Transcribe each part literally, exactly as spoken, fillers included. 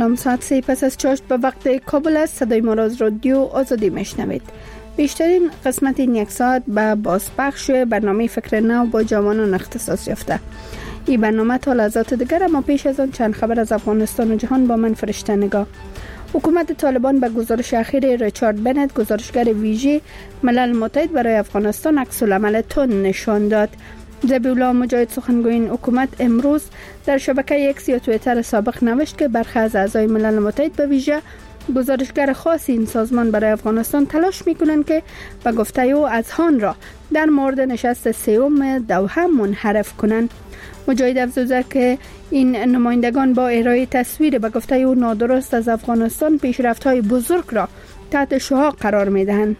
سلام، ساعت سه پس از چاشت به وقت کابل است. صدای ما را از رادیو آزادی میشنوید. بیشترین قسمت این یک ساعت به بازپخش برنامه فکر نو با جوانان اختصاص یافته. این برنامه تا لحظات دیگر، اما پیش از آن چند خبر از افغانستان و جهان با من فرشته نگاه. حکومت طالبان به گزارش اخیر ریچارد بنت، گزارشگر ویژه ملل متحد برای افغانستان، عکس العمل تند نشان داد. ذبیح‌الله مجاهد، سخنگوی این حکومت، امروز در شبکه اکس یا توییتر سابق نوشت که برخی از اعضای ملل متحد به ویژه گزارشگر خاص این سازمان برای افغانستان تلاش میکنند که به گفته او اذهان را در مورد نشست سوم دوحه منحرف کنند. مجاهد افزوده که این نمایندگان با ارائه تصویر به گفته او نادرست از افغانستان پیشرفت‌های بزرگ را تحت شعاع قرار میدهند.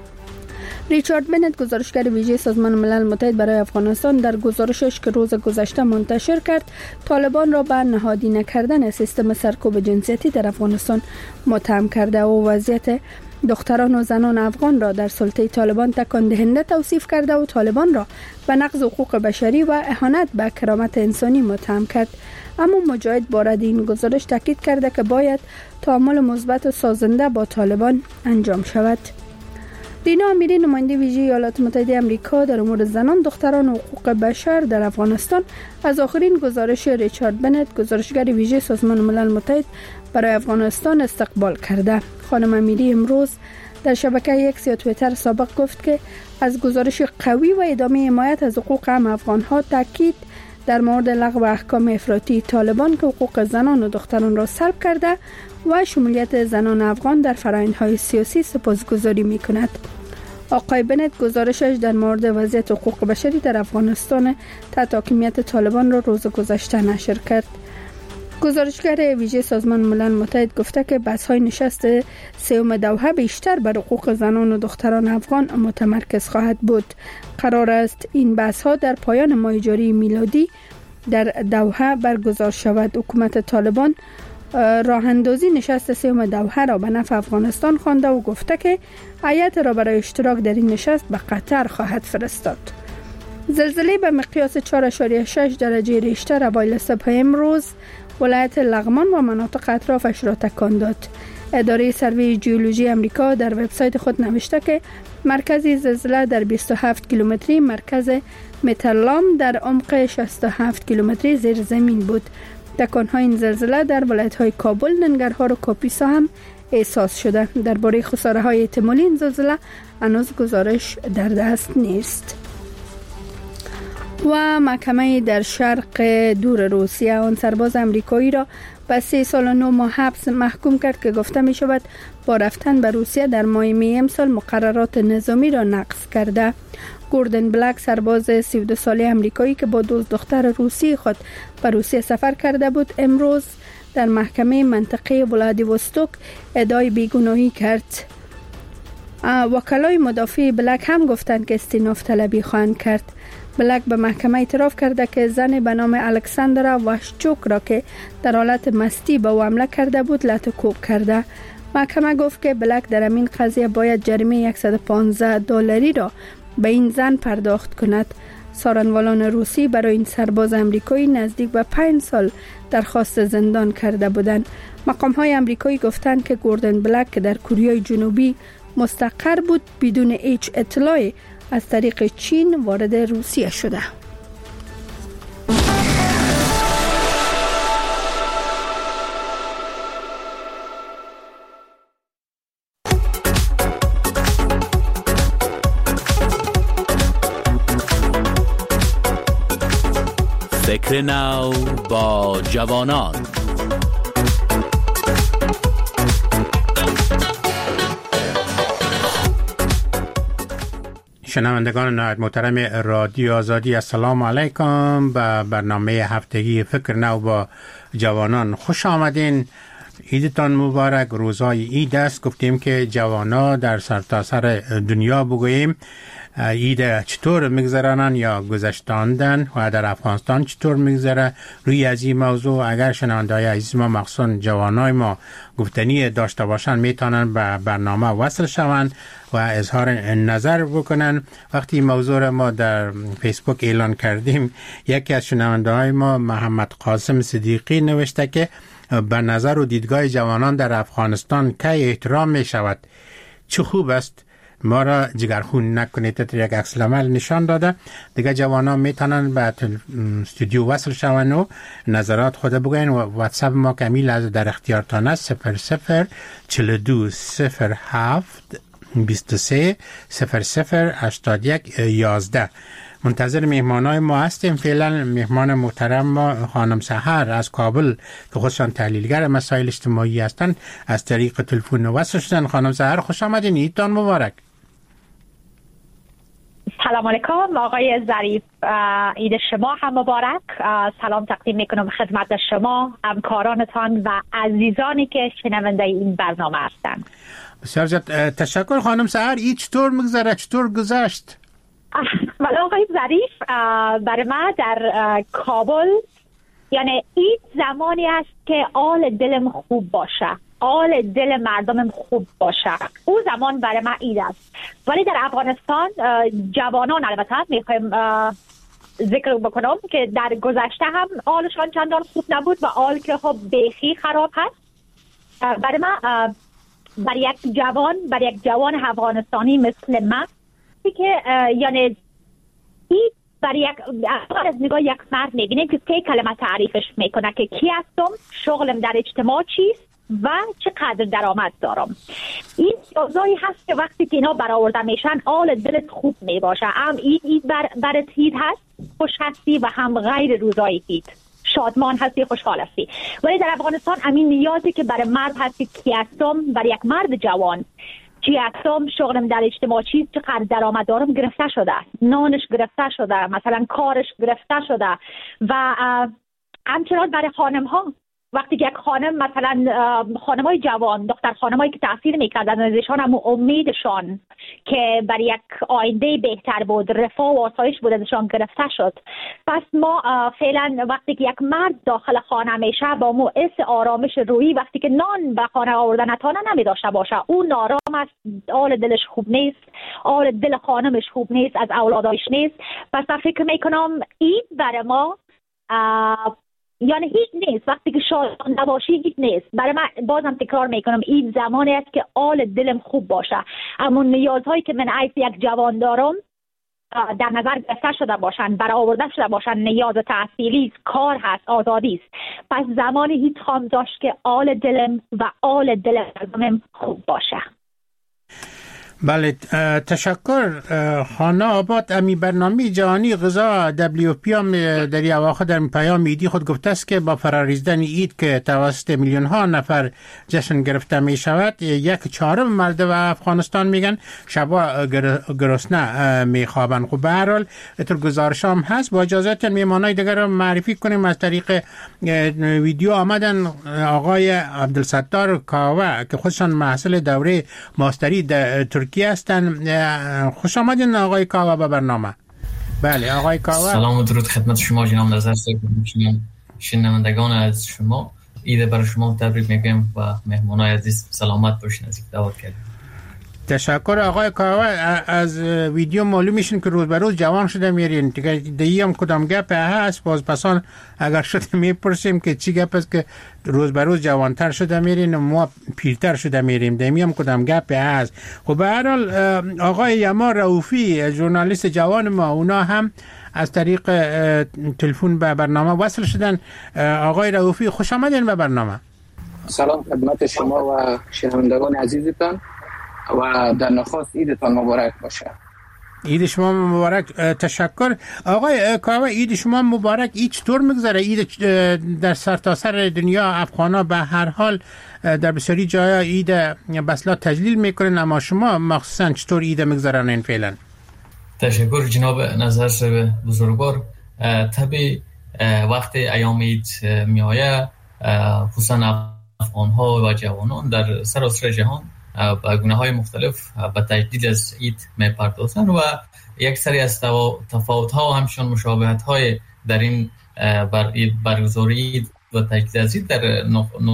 ریچارد بنت، گزارشگر ویژه سازمان ملل متحد برای افغانستان، در گزارشش که روز گذشته منتشر کرد، طالبان را به نهادی نکردن سیستم سرکوب جنسیتی در افغانستان متهم کرده و وضعیت دختران و زنان افغان را در سلطه طالبان تکان دهنده توصیف کرده و طالبان را به نقض حقوق بشری و اهانت به کرامت انسانی متهم کرد. اما مجاهد بارد این گزارش تاکید کرده که باید تعامل مثبت و سازنده با طالبان انجام شود. دینا امیری، نماینده ویژه ایالات متحده آمریکا در امور زنان، دختران و حقوق بشر در افغانستان، از آخرین گزارش ریچارد بنت، گزارشگر ویژه سازمان ملل متحد برای افغانستان، استقبال کرده. خانم امیری امروز در شبکه اکس یا توییتر سابق گفت که از گزارش قوی و ادامه حمایت از حقوق عام افغانها تاکید در مورد لغو احکام افراطی طالبان که حقوق زنان و دختران را سلب کرده و شمولیت زنان افغان در فرآیندهای سیاسی سپاسگزاری می‌کند. آقای بنت گزارشش در مورد وضعیت حقوق بشری در افغانستان تحت حاکمیت طالبان را روز گذشته نشر کرد. گزارشگر ویژه سازمان ملل متحد گفته که بحث‌های نشست سوم دوحه بیشتر بر حقوق زنان و دختران افغان متمرکز خواهد بود. قرار است این بحث‌ها در پایان ماه جاری میلادی در دوحه برگزار شود. حکومت طالبان راه اندازی نشست سوم دوحه را به نفع افغانستان خوانده و گفته که هیئت را برای اشتراک در این نشست به قطر خواهد فرستاد. زلزله به مقیاس چهار ممیز شش درجه ریشتر اوایل صبح امروز ولایت لغمان و مناطق اطرافش را تکان داد. اداره سروی ژئولوژی آمریکا در وبسایت خود نوشته که مرکز زلزله در بیست و هفت کیلومتری مرکز مترلام در عمق شصت و هفت کیلومتری زیر زمین بود. تکان‌های این زلزله در ولایت‌های کابل، ننگرهار و کاپیسا هم احساس شده. درباره خساره‌های احتمالی این زلزله هنوز گزارش در دست نیست. و محکمه در شرق دور روسیه آن سرباز امریکایی را به سه سال و نه ماه حبس محکوم کرد که گفته می شود با رفتن به روسیه در ماه می امسال مقررات نظامی را نقض کرده. گوردن بلک، سرباز سی و دو ساله امریکایی که با دو دختر روسی خود به روسیه سفر کرده بود، امروز در محکمه منطقه ولادیوستوک ادعای بیگناهی کرد. وکلای مدافع بلک هم گفتند که استیناف طلبی خواهند کرد. بلک به محکمه اعتراف کرده که زن به نام الکساندرا واشچوک را که در حالت مستی به او حمله کرده بود لطوکوب کرده. محکمه گفت که بلک در این قضیه باید جریمه صد و پانزده دلاری را به این زن پرداخت کند. سارنوالان روسی برای این سرباز امریکایی نزدیک به پنج سال درخواست زندان کرده بودند. مقام‌های امریکایی گفتند که گوردن بلک که در کره جنوبی مستقر بود بدون هیچ اطلاعی از طریق چین وارد روسیه شده. فکر نو با جوانان. شنوندگان نهایت محترم رادیو آزادی، السلام علیکم. به برنامه هفتگی فکر نو با جوانان خوش آمدین. عیدتان مبارک. روزهای عید است. گفتیم که جوانا در سرتاسر سر دنیا بگوییم عید چطور میگذرانن یا گذشتاندن و در افغانستان چطور میگذره. روی از این موضوع اگر شنونده‌های عزیز ما مخصوصا جوانای ما گفتنی داشته باشن میتونن به برنامه وصل شوند و اظهار نظر بکنن. وقتی موضوع ما در فیسبوک اعلان کردیم، یکی از شنونده‌های ما محمد قاسم صدیقی نوشته که به نظر و دیدگاه جوانان در افغانستان که احترام می شود. چه خوب است ما را جگرخون نکنید. تر یک عکس العمل نشان داده. دیگه جوانان میتونن به استودیو وصل شون و نظرات خود بگوین و واتساپ ما کمیل از در اختیارتان است صفر صفر چهل و دو صفر هفت بیست و سه صفر صفر هشتاد یک یازده. منتظر مهمانای ما هستیم. فعلا مهمان محترم ما خانم سحر از کابل که خودشان تحلیلگر مسائل اجتماعی هستند از طریق تلفن وصل شدن. خانم سحر خوش آمدین. عیدتان مبارک. سلام علیکم آقای ظریف، عید شما هم مبارک. سلام تقدیم میکنم خدمت شما، همکارانتان و عزیزانی که شنونده این برنامه هستند. بسیار زیاد تشکر. خانم سحر عید چطور میگذره؟ چطور گذشت؟ ولی آقای ظریف برای ما در کابل یعنی عید زمانی است که آل دلم خوب باشه، آل دل مردمم خوب باشه، او زمان برای ما عید است. ولی در افغانستان جوانان البته میخوایم ذکر بکنم که در گذشته هم آلشان چندان خوب نبود و آل که خب بیخی خراب هست. برای ما برای یک جوان برای یک جوان افغانستانی مثل من که یعنی عید برای یک از نگاه یک مرد میبینه که سه کلمه تعریفش میکنه که کی هستم، شغلم در اجتماع چیست و چقدر درآمد دارم. این چیزایی هست که وقتی که اینا برآورده میشن آل دلت خوب میباشه. هم عید عید بر برات عید هست، خوش هستی و هم غیر روزای عید شادمان هستی، خوشحال هستی. ولی در افغانستان همین نیازی که برای مرد هستی کی هستم، برای یک مرد جوان چی هستم، شغلم در اجتماع چیست، چقدر درآمد دارم گرفته شده، نانش گرفته شده، مثلا کارش گرفته شده. و همچنان برای خانم ها وقتی که یک خانم مثلا خانم های جوان، دختر خانم هایی که تحصیل میکردن ازشان هم امیدشان که برای یک آینده بهتر بود، رفاه و آسایش بود، ازشان گرفته شد. پس ما فعلا وقتی که یک مرد داخل خانه میشه با مو حس آرامش روحی، وقتی که نان به خانه آوردن نتانه نمی داشته باشه، اون نارام است، آل دلش خوب نیست، آل دل خانمش خوب نیست، از اولادایش نیست. پس فکر میکنم عید برای ما یعنی هیچ نیست. وقتی که شاد نباشی هیچ نیست. برای من بازم تکرار میکنم عید زمانی است که آل دلم خوب باشه، اما نیازهایی که من عیف یک جوان دارم در نظر گرفته شده باشن، برآورده شده باشن. نیاز تحصیلی، کار هست، آزادی است. پس زمانی هیچ خواهم داشت که آل دلم و آل دل مردمم خوب باشه. بله تشکر خانه آباد. امی برنامه جهانی غذا دبلیو پی هم در این اواخر در پیام عیدی خود گفته است که با فراریزدن عید که توسط میلیون ها نفر جشن گرفته می شود، یک چهارم مردم افغانستان میگن شبا گرسنه می خوابن. خب به هر حال اتر گزارش هم هست. با اجازت میمانای دیگر رو معرفی کنیم. از طریق ویدیو آمدن آقای عبدالستار کاوه که خودشان محصل دوره ماستری در ترکیه هستن. خوش آمدین آقای کاوه به برنامه. بله آقای کاوه. سلام و درود خدمت شما جناب نظر شنوندگان از شما. عید برای شما تبریک میگم و مهمانای عزیز سلامت باشین. از دعوت کردیم. تشکر آقای کاوه. از ویدیو معلوم میشین که روز به روز جوان شده میرین. دیگه دیگه هم کدام گپ هست باز پسان اگر شده میپرسیم که چی گپ است که روز به روز جوانتر شده میرین و ما پیرتر شده میریم. دیگه هم کدام گپ هست. خب به هر حال آقای یما رؤوفی ژورنالیست جوان ما، اونا هم از طریق تلفن به برنامه وصل شدن. آقای رؤوفی خوش آمدین به برنامه. سلام خدمت شما و شنوندگان عزیزتان و در نخست عیدتان مبارک باشه. عید شما مبارک. تشکر آقای کاوه. عید شما مبارک. عید چطور میگذره؟ عید در سرتاسر دنیا افغانا به هر حال در بسیاری جاها عید بسلا تجلیل میکنن، اما شما مخصوصا چطور عید میگذرانین فعلا؟ تشکر جناب نظر بزرگوار. طبعی وقت ایام عید میآید خصوصا افغان ها و جوانان در سراسر جهان با گونه‌های مختلف به تجدید از عید می‌پردازند و یک سری از تفاوت‌ها و همچنین مشابهت‌های در این برگزاری عید و تجدید از عید در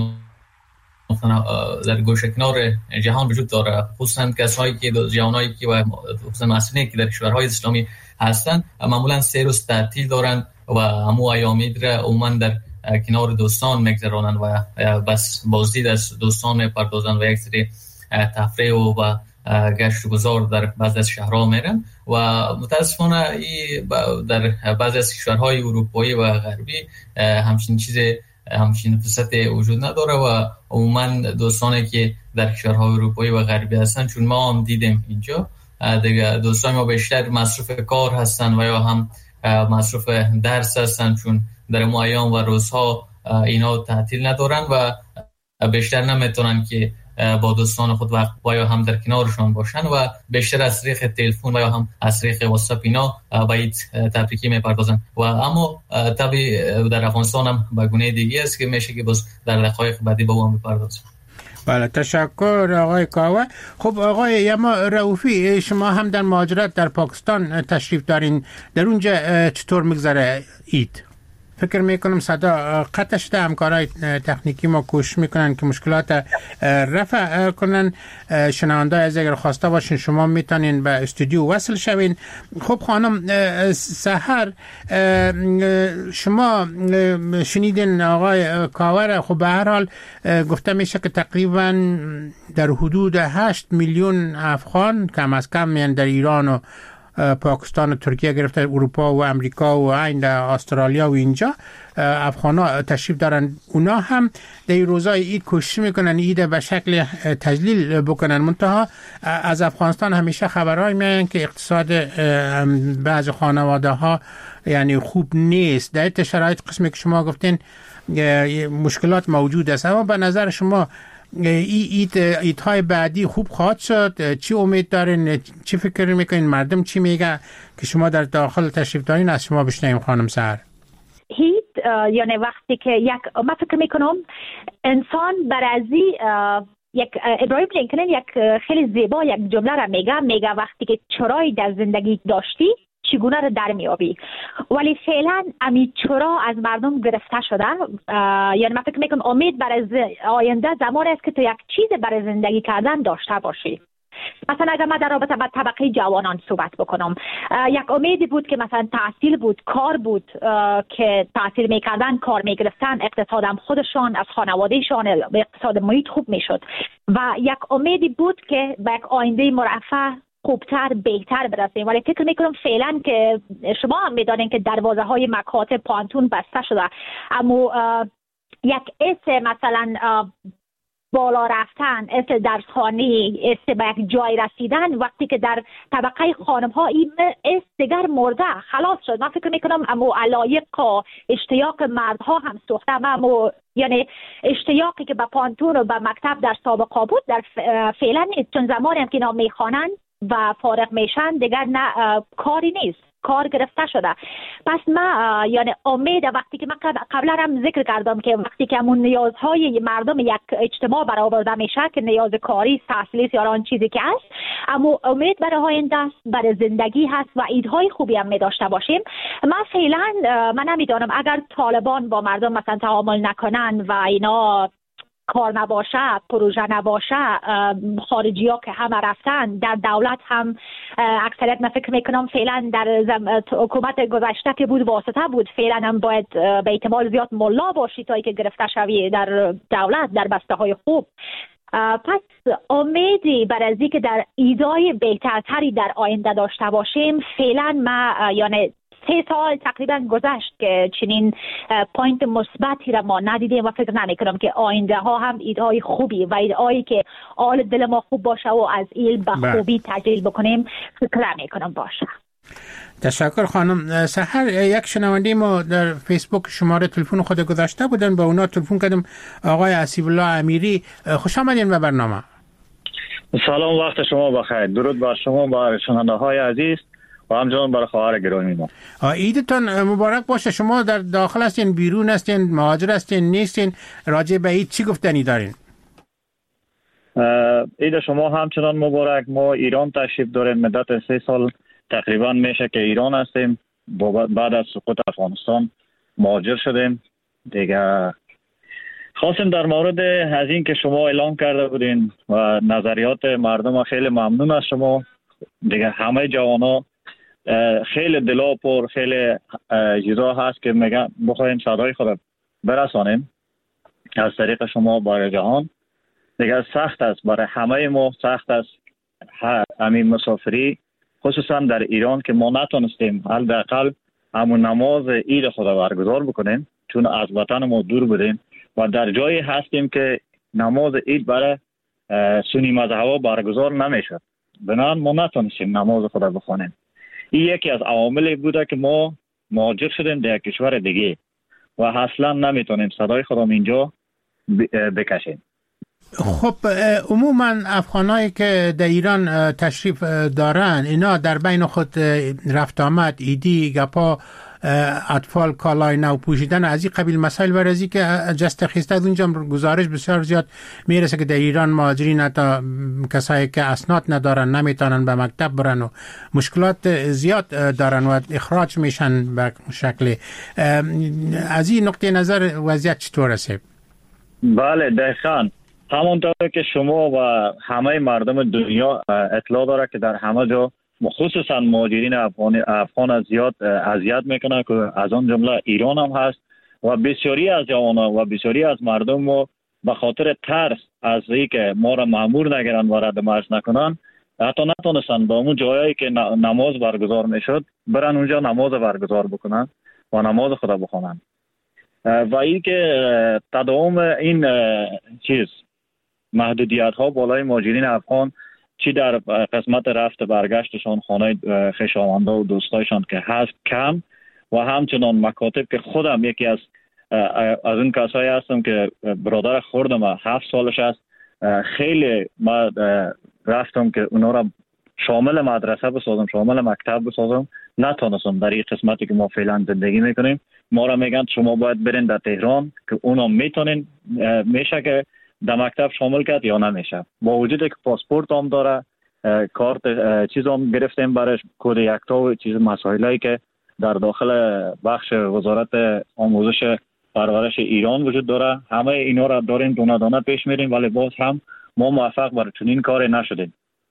در گوشه کنار جهان وجود داره. خصوصا کسایی که جوانایی که و خصوصا مسئولین که در کشورهای اسلامی هستند معمولا سه روز تعطیل دارند و همو ایام عید را عموما در کنار دوستان میگذرانند و بس بازدید از دوستان میپردازند و یک سری تفریح و گشت و گذار در بعضی از شهرها میرن و متاسفانه در بعضی از کشورهای اروپایی و غربی همچین چیز همچین فرصت وجود نداره و عموما دوستانی که در کشورهای اروپایی و غربی هستن، چون ما هم دیدیم اینجا دیگه دوستان ما بیشتر مصروف کار هستن و یا هم مصروف درس هستن، چون در ما ایام و روزها اینا تعطیل ندارن و بیشتر نمیتونن که با دوستان خود وقت و یا هم در کنارشان باشن و بیشتر از طریق تلفن و یا هم از طریق واتساپ اینا با این تبریکی میپردازن و اما طبعی در افغانستان هم به گونه دیگه است که میشه که باز در دقایق بعدی با هم بپردازن. بله، تشکر آقای کاوه. خب آقای یما رؤوفی، شما هم در مهاجرت در پاکستان تشریف دارین، در اونجا چطور میگذره عید؟ فکر میکنم صدا قطع شده، همکارای تکنیکی ما کوشش میکنن که مشکلات رفع کنن. شنونده از اگر خواسته باشین شما میتونین به استودیو وصل شوین. خب خانم سحر، شما شنیدین آقای کاور، خب به هر حال گفته میشه که تقریبا در حدود هشت میلیون افغان کم از کم، یعنی در ایران و پاکستان و ترکیه گرفته اروپا و امریکا و عین استرالیا و اینجا افغانا تشریف دارن. اونا هم در روزای عید کوشش میکنن عید به شکل تجلیل بکنن، منتها از افغانستان همیشه خبرهای میان که اقتصاد بعض خانواده ها یعنی خوب نیست. در این شرایط قسمی که شما گفتین مشکلات موجود است، اما به نظر شما ای ایت های بعدی خوب خواهد شد؟ چی امید دارین؟ چی فکر میکنین؟ مردم چی میگه که شما در داخل تشریف دارین؟ از شما بشنویم خانم سحر. هیت یعنی وقتی که یک ما فکر میکنم انسان برازی یک ابراهیم لینکلن یک خیلی زیبا یک جمله را میگه میگه وقتی که چرایی در زندگی داشتی چگونه رو در میابی، ولی فعلا امی چرا از مردم گرفته شده. یعنی من فکر میکنم امید برای آینده زمان است که تو یک چیز برای زندگی کردن داشته باشی. مثلا اگر من در رابطه با طبقه جوانان صحبت بکنم، یک امیدی بود که مثلا تحصیل بود، کار بود که تحصیل میکردن، کار میگرفتن، اقتصادم خودشان از خانوادهشان اقتصاد محیط خوب میشد و یک امیدی بود که به یک آینده مرفه خوبتر بهتر برسیم. ولی فکر میکنم فعلا که شما هم میدانین که دروازه های مکاتب پانتون بسته شده، اما یک اسم مثلا بالا رفتن، اسم درسخوانی، اسم به یک جای رسیدن، وقتی که در طبقه خانم ها این اسم دیگر مرده خلاص شد. من فکر میکنم اما علایق اشتیاق مردها هم سوخته، اما یعنی اشتیاقی که به پانتون و به مکتب در سابقا بود در فعلا نیست، چون زمانی هم که اینا میخوانن و فارغ میشن دیگر نه کاری نیست، کار گرفته شده. پس ما یعنی امید وقتی که من قبلا هم ذکر کردم که وقتی که همون نیازهای مردم یک اجتماع برآورده میشه که نیاز کاری، تحصیلی یا آن چیزی که هست، اما امید برای آینده است، برای زندگی هست و ایدهای خوبی هم می داشته باشیم. من فعلا من نمیدانم اگر طالبان با مردم مثلا تعامل نکنن و اینا کار نباشه، پروژه نباشه، خارجی ها که همه رفتن، در دولت هم اکثریت من فکر میکنم فعلا در حکومت گذشته که بود واسطه بود، فعلا هم باید به احتمال زیاد ملا باشی تا که گرفته شوی در دولت در بسته های خوب. پس امیدی برای که در ایدای بهترتری در آینده داشته باشیم فعلا ما یعنی سه سال تقریبا گذشت که چنین پوینت مثبتی را ما ندیدیم و فکر نمی کنم که آینده ها هم ایدهای خوبی و ایدهایی که آل دل ما خوب باشه و از ایل به خوبی تجلیل بکنیم فکر نمی کنم باشه. تشکر خانم سحر. یک شنونده ما در فیسبوک شماره تلفن خود گذاشته بودن، با اونا تلفن کردم. آقای اسیب الله امیری، خوش آمدین به برنامه. سلام، وقت شما بخیر. درود بر شما، بر شنونده های عزیز و همچنان برای خواهر گرامی ما. عیدتان مبارک باشه. شما در داخل هستین، بیرون هستین، مهاجر هستین، نیستین؟ راجع به عید چی گفتنی دارین؟ عید شما همچنان مبارک. ما ایران تشریف داریم، مدت سه سال تقریبا میشه که ایران هستیم. بعد از سقوط افغانستان مهاجر شدیم دیگه. خواستم در مورد از این که شما اعلام کرده بودین و نظریات مردم، خیلی ممنون از شما دیگه. همه جوانا خیلی دلا پر، خیلی چیزا هست که میگن بخواین صدای خود برسانیم از طریق شما برای جهان. دیگه سخت است برای همه ما، سخت است همین مسافری، خصوصا در ایران که ما نتونستیم حداقل همون نماز عید خدا برگزار بکنیم چون از وطن ما دور بودیم و در جایی هستیم که نماز عید برای سنی مذهبا برگزار نمیشد. بنابراین ما نتونستیم نماز خدا بخونیم. این یکی از عواملی بوده که ما مهاجر شدیم در کشور دیگه و اصلا نمیتونیم صدای خدا اینجا بکشیم. خب عموما افغانایی که در ایران تشریف دارن اینا در بین خود رفت آمد، ایدی، گپا، اطفال کالای نو پوشیدن از این قبیل مسائل برازی که جست خیسته اونجا گزارش بسیار زیاد میرسه که در ایران مهاجرین حتی کسایی که اسناد ندارن نمیتونن به مکتب برن و مشکلات زیاد دارن و اخراج میشن به شکل. از این نقطه نظر وضعیت چطور است؟ بله دقیقاً همونطور که شما و همه مردم دنیا اطلاع داره که در همه جا خصوصا مهاجرین افغان افغان زیاد اذیت میکنه که از آن جمله ایران هم هست و بسیاری از جوانان و بسیاری از مردم ما به خاطر ترس از اینکه ما را مأمور نگیرن و رد مرز نکنن حتی نتونستن به اون جایی که نماز برگزار میشد برن اونجا نماز برگزار بکنن و نماز خدا بخونن. و این که تداوم این چیز محدودیت ها بالای مهاجرین افغان چی در قسمت رفت برگشتشان خانه خویشاونده و دوستایشان که هست کم و همچنان مکاتب که خودم یکی از از اون کسایی هستم که برادر خوردم هفت سالش است، خیلی ما رفتم که اونا را شامل مدرسه بسازم، شامل مکتب بسازم، نتونستم در این قسمتی که ما فعلا زندگی میکنیم. ما را میگن شما باید برین در تهران که اونا میتونین، میشه که در مکتب شامل کرد یا نمیشه. با وجود که پاسپورت هم داره، کارت چیز هم گرفتیم برش، کد یکتا و چیز مسائلی که در داخل بخش وزارت آموزش پرورش ایران وجود داره، همه اینا را داریم دونه دونه پیش میریم ولی باز هم ما موفق بر چنین کاری نشدیم.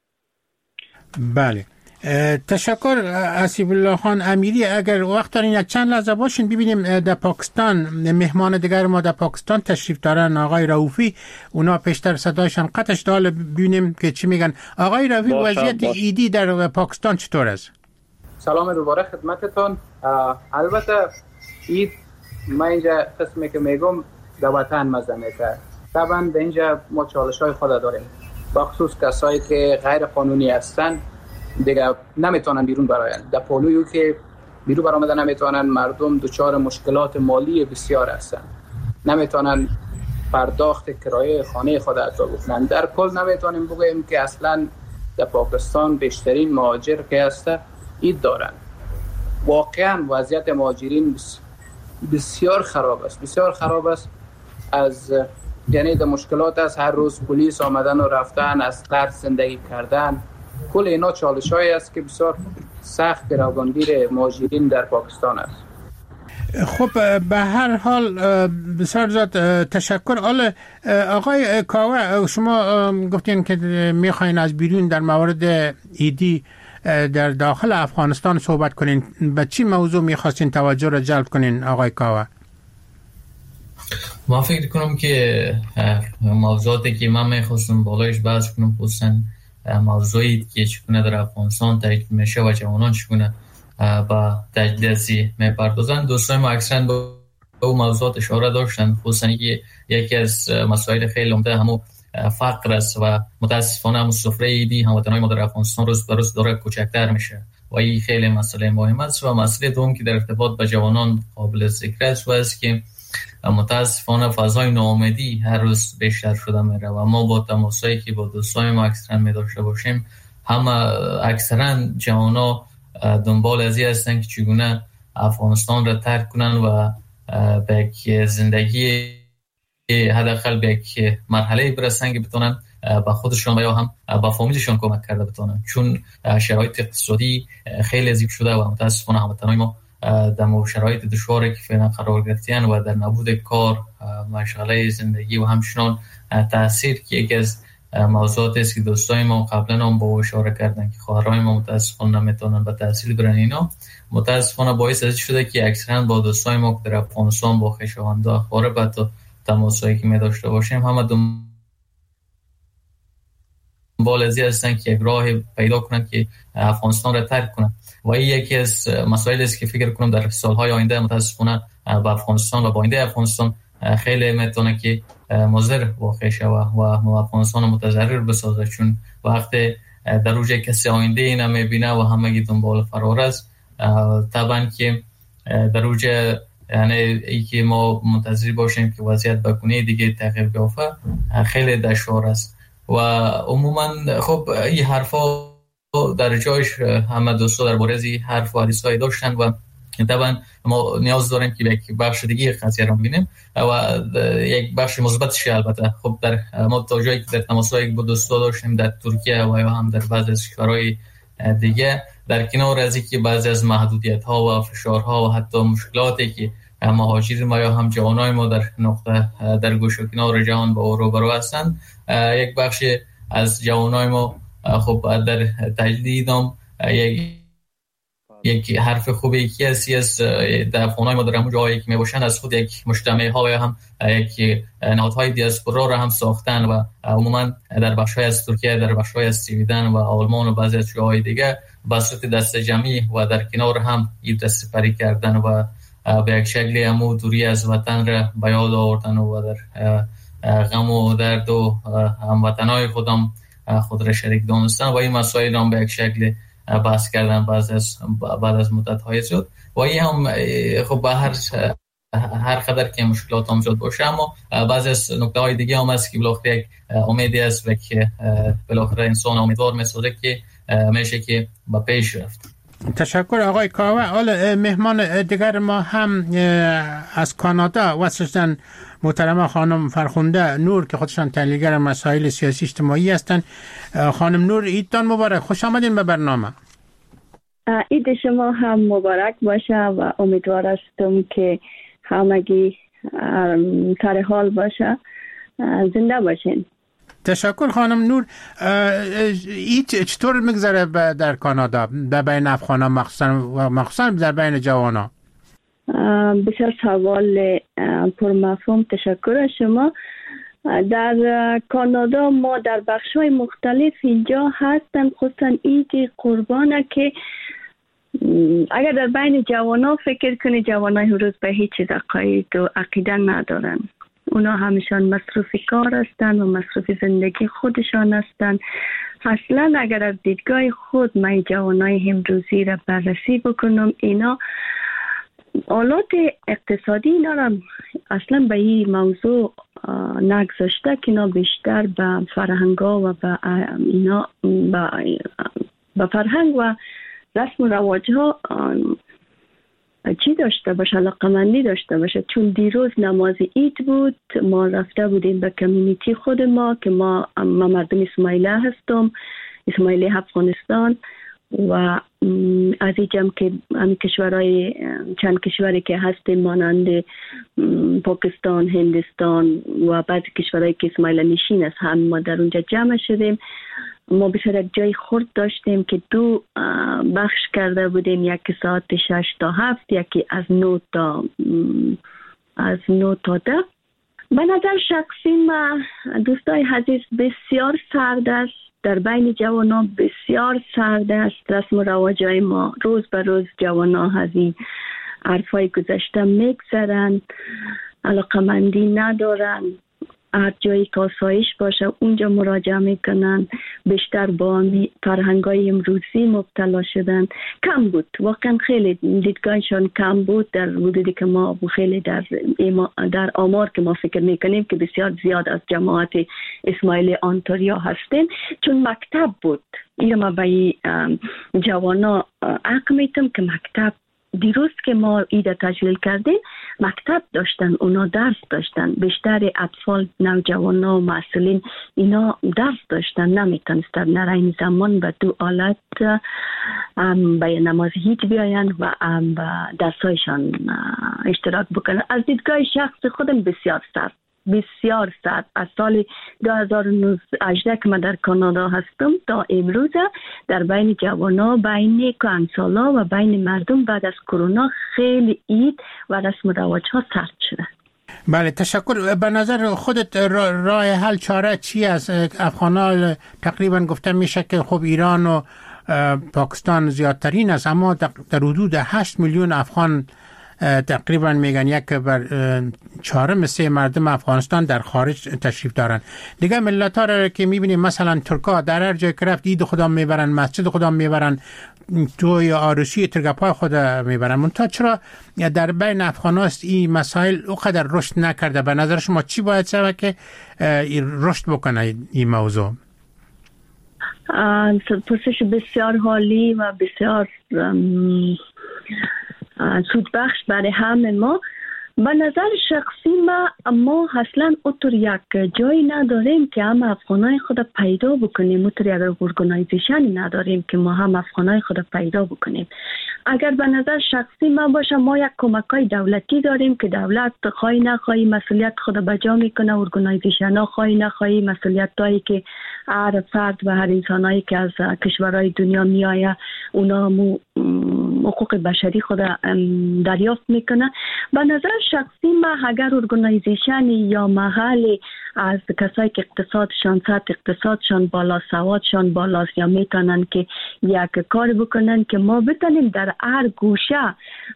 بله تشکر حسیب الله خان امیری. اگر وقت دارین یک چند لحظه باشین ببینیم در پاکستان مهمان دیگر ما در پاکستان تشریف دارن، آقای رؤوفی. اونا پیشتر صدایشان قطعش دال ببینیم که چی میگن. آقای رؤوفی وضعیت ایدی در پاکستان چطور است؟ سلام دوباره خدمتتون. البته اید ما اینجا قسمی که میگم در وطن مزه میکنه. طبعا در اینجا ما چالش های خود داریم، بخصوص کسایی که غیر قانونی هستن دیگه نمیتونن بیرون براین. در پولویو که بیرون برآمده نمیتونن، مردم دچار مشکلات مالی بسیار هستن، نمیتونن پرداخت کرایه خانه خود ادا بکنن. در کل نمیتونیم بگیم که اصلا در پاکستان بیشترین مهاجر که هسته اید دارن. واقعا وضعیت مهاجرین بسیار خراب است، بسیار خراب است. از یعنی در مشکلات است، هر روز پلیس آمدن و رفتن، از ترس زندگی کردن، کل اینا چالش هایی است که بسیار سخت گروگانگیر مهاجرین در پاکستان است. خب به هر حال بسیار زیاد تشکر. حالا آقای کاوه شما گفتین که میخواین از بیرون در مورد ایدی در داخل افغانستان صحبت کنین، به چی موضوع میخواستین توجه را جلب کنین آقای کاوه؟ ما فکر کنم که موضوعاتی که من میخواستم بالایش بحث کنم خصوصا موضوعی که چگونه در افغانستان تحقیق میشه و جوانان چگونه با تجدیدی میپردازن. دوستان ما اکثرا به اون موضوعات اشاره داشتن، خصوصا که یکی از مسائل خیلی عمده همون فقر است و متاسفانه همون سفره ایدی هموطنان ما در افغانستان روز به روز داره کوچکتر میشه و این خیلی مسئله مهم است. و مسئله دوم که در ارتباط با جوانان قابل ذکر است و است که متاسفانه فضای ناامیدی هر روز بیشتر شده میره و ما با تماسایی که با دوستای ما اکثرا می داشته باشیم، همه اکثرا جوانا دنبال ازی هستن که چگونه افغانستان را ترک کنن و به یک زندگی حداقل به یک مرحله برسن که بتونن با خودشون و یا هم با فامیلشون کمک کرده بتونن، چون شرایط اقتصادی خیلی عجیب شده و متاسفانه هموطنان ما در شرایط دشواری که فعلا قرار گرفتن و در نبود کار، مشغله زندگی و همچنان تاثیر که یکی از موضوعاتی است که دوستای ما قبلا هم با اشاره کردن که خواهرای ما متاسفانه نمیتونن به تحصیل برن. اینا متاسفانه باعث از شده که اکثرا با دوستای ما که در افغانستان با خویشاوندان خواره با تو تماسایی که می داشته باشیم همه دنبال ازی هستن که یک راه پیدا کنن که افغانستان را ترک کنن و این یکی از مسائل است که فکر کنم در سالهای آینده متاسفانه با افغانستان و با آینده افغانستان خیلی میتونه که مضر واقع شود و افغانستان متضرر بسازه، چون وقتی در روز کسی آینده اینا میبینه و همگی دنبال فرار است طبعا که در روز یعنی ای که ما منتظر باشیم که وضعیت بکنه دیگه تغییر بیافته خیلی دشوار است و عموما خب این حرفا در جایش همه دوستا درباره از این حرف و حدیث‌های داشتن و طبعا ما نیاز داریم که یک بخش دیگه قضیه رو ببینیم و یک بخش مثبتش البته خب در ما تا جایی که در تماس‌های با دوستا داشتیم در ترکیه و یا هم در بعضی از کشورهای دیگه در کنار از اینکه بعضی از محدودیت‌ها و فشارها و حتی مشکلاتی که مهاجر ما یا هم جوانای ما در نقطه در گوش و کنار جهان با او روبرو هستند، یک بخش از جوانای ما خب در تجدید هم یک یک حرف خوبی یکی از از در افغانای ما در همون جایی که میباشن از خود یک مجتمع ها یا هم یک نهادهای دیاسپورا را هم ساختن و عموما در بخش‌های از ترکیه، در بخش‌های از سویدن و آلمان و بعضی از جاهای دیگه به صورت دست جمعی و در کنار هم این دست سپری کردن و به یک شکلی همو دوری از وطن را به یاد آوردن و در غم و درد و هموطنای خودم خود را شریک دانستن و این مسائل هم به یک شکل بحث کردن بعد از بعد از مدت های زیاد و این هم خب به هر هر قدر که مشکلات هم زیاد باشه اما بعضی از نکته های دیگه هم هست که بالاخره یک امیدی است و که بالاخره انسان امیدوار میسازه که میشه که به پیش رفت. تشکر آقای کاوه. حالا مهمان دیگر ما هم از کانادا واسطن محترمه خانم فرخنده نور که خودشان تحلیلگر مسائل سیاسی اجتماعی هستند. خانم نور عیدتان مبارک، خوش آمدین به برنامه. عید شما هم مبارک باشه و امیدوار هستم که همگی سر حال باشه، زنده باشین. تشکر خانم نور. عید چطور میگذره در کانادا در بین افغانان مخصوصا و مخصوصا در بین جوانان؟ بسیار سوال پرمفهوم، تشکر از شما. در کانادا ما در بخش‌های مختلف اینجا هستن، خصوصا عید قربانه که اگر در بین جوانان فکر کنی جوانای روز به هیچ چیز عقاید و عقیده ندارن، اونا همیشان مصروف کار هستن و مصروف زندگی خودشان هستن. اصلا اگر از دیدگاه خود من جوانای امروزی را بررسی بکنم، اینا حالات اقتصادی اینا را اصلا به این موضوع نگذاشته که اینا بیشتر به فرهنگا و به اینا به فرهنگ و رسم و رواج ها چی داشته باشه، علاقه‌مندی داشته باشه. چون دیروز نماز عید بود، ما رفته بودیم به کمیونیتی خود ما که ما, ما مردم اسماعیلی هستم، اسماعیلی افغانستان و از اینجا که همین کشورهای چند کشوری که هستیم مانند پاکستان، هندستان و بعضی کشورهایی که اسماعیلی نشین است هم ما در اونجا جمع شدیم. ما بسیار یک جای خرد داشتیم که دو بخش کرده بودیم، یکی ساعت شش تا هفت، یکی از نه تا از نه تا ده. به نظر شخصی ما دوستای عزیز بسیار سرد است، در بین جوانان بسیار سرد است. رسم و رواجای ما روز به روز جوانان از این عرفای گذشته میگذرند، علاقمندی ندارن، هر جایی که آسایش باشه اونجا مراجعه میکنن، بیشتر با فرهنگای امروزی مبتلا شدن. کم بود، واقعا خیلی دیدگاهشان کم بود در حدودی که ما خیلی در در آمار که ما فکر میکنیم که بسیار زیاد از جماعت اسماعیلی آنتاریا هستیم، چون مکتب بود. این ما به جوانا حق میتم که مکتب دیروز که ما عید تجلیل کردیم مکتب داشتن، اونا درس داشتن، بیشتر اطفال، نوجوانا و معلولین اینا درس داشتن، نمیتونستن در این زمان به دو حالت به نماز عید بیاین و درسایشان اشتراک بکنن. از دیدگاه شخص خودم بسیار سرد بسیار سرد. از سال دو هزار و هجده که من در کانادا هستم تا امروز در بین جوانا، بین کهنسالا و بین مردم بعد از کرونا خیلی عید و رسم و رواج ها سرد شده. بله تشکر. به نظر خودت راه حل چاره چی است؟ افغانان تقریبا گفته میشه که خب ایران و پاکستان زیادترین است، اما در حدود هشت میلیون افغان تقریبا میگن یک بر چهارم سه مردم افغانستان در خارج تشریف دارن. دیگه ملت ها را که میبینیم مثلا ترکا در هر جای که رفت عید خدا میبرن، مسجد خدا میبرن، توی عروسی ترگپای خدا میبرن. منتها چرا در بین افغان هاست این مسائل اونقدر رشد نکرده؟ به نظر شما چی باید شود که رشد بکنه این موضوع؟ پرسش بسیار حالی و بسیار سودبخش برای همه ما. به نظر شخصی ما ما اصلا اطور یک جایی نداریم که هم افغانای خود پیدا بکنیم، اطور یک ارگانایزیشنی نداریم که ما هم افغانای خود پیدا بکنیم. اگر به نظر شخصی ما باشه، ما یک کمکای دولتی داریم که دولت خواهی نخواهی مسئولیت خود بجا میکنه، ارگانایزیشن ها خواهی نخواهی مسئولیت هایی که هر فرد و هر انسانایی که از کشورهای دنیا میآیه اونا مو حقوق بشری خود دریافت میکنه. به نظر شخصی ما اگر ارگانایزیشن یا محلی از کسایی که اقتصادشان سطح اقتصادشان بالا، سوادشان بالاست یا میتونن که یک کار بکنن که ما بتونیم در هر گوشه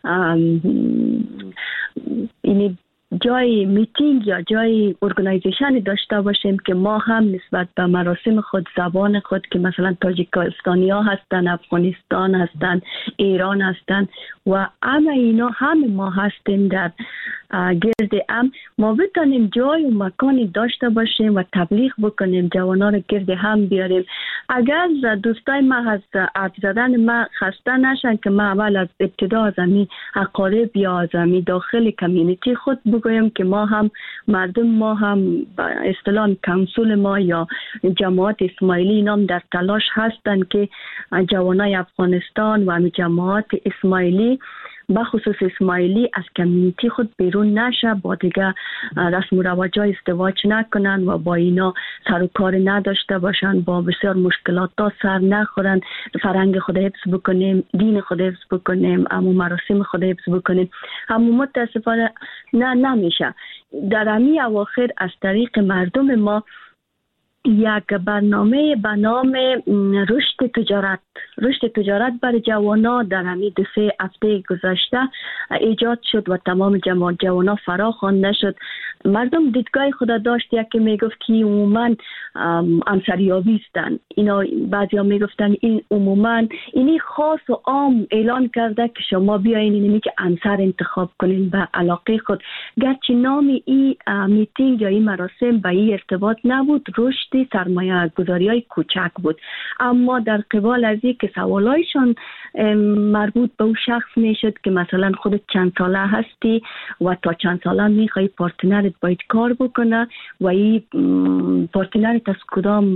اینی جای میتینگ یا جای ارگانایزیشن داشته باشیم که ما هم نسبت به مراسم خود، زبان خود که مثلا تاجیکستانی ها هستن، افغانستان هستن، ایران هستن و همه اینا هم ما هستیم در گرد هم، ما بتانیم جای و مکانی داشته باشیم و تبلیغ بکنیم، جوانا رو گرد هم بیاریم. اگر دوستای ما از حرف زدن ما خسته نشن که ما اول از ابتدا از امی اقارب یا از امی داخل کمیونیتی خود بگویم که ما هم مردم، ما هم اصطلاح کانسول ما یا جماعت اسماعیلی نام در تلاش هستن که جوانای افغانستان و امی جماعت اسماعیلی بخصوص اسماعیلی از کمیونیتی خود بیرون نشه، با دیگه رسم و رواجای ازدواج نکنن و با اینا سر و کار نداشته باشن، با بسیار مشکلات ها سر نخورن، فرهنگ خود حفظ بکنیم، دین خود حفظ بکنیم، اما مراسم خود حفظ بکنیم. اما متاسفانه نه نمیشه. در همی اواخر از طریق مردم ما یک برنامه به نام رشد تجارت رشد تجارت برای جوانا در همین دو سه هفته گذشته ایجاد شد و تمام جماعت جوانا فرا خوانده شد. مردم دیدگاه خود داشت، یکی میگفت که عموما انصاریابی هستن، اینا بعضیا میگفتن این عموما اینی خاص و عام اعلان کرده که شما بیاین اینی که انصار انتخاب کنین به علاقه خود، گرچه نام این میتینگ یا این مراسم به این ارتباط نبود، رشد سرمایه گذاری های کوچک بود. اما در قبال از این که سوالایشان مربوط به اون شخص میشد که مثلا خودت چند ساله هستی و تا چند ساله میخوایی پارتنرت باید کار بکنه و این پارتنرت از کدام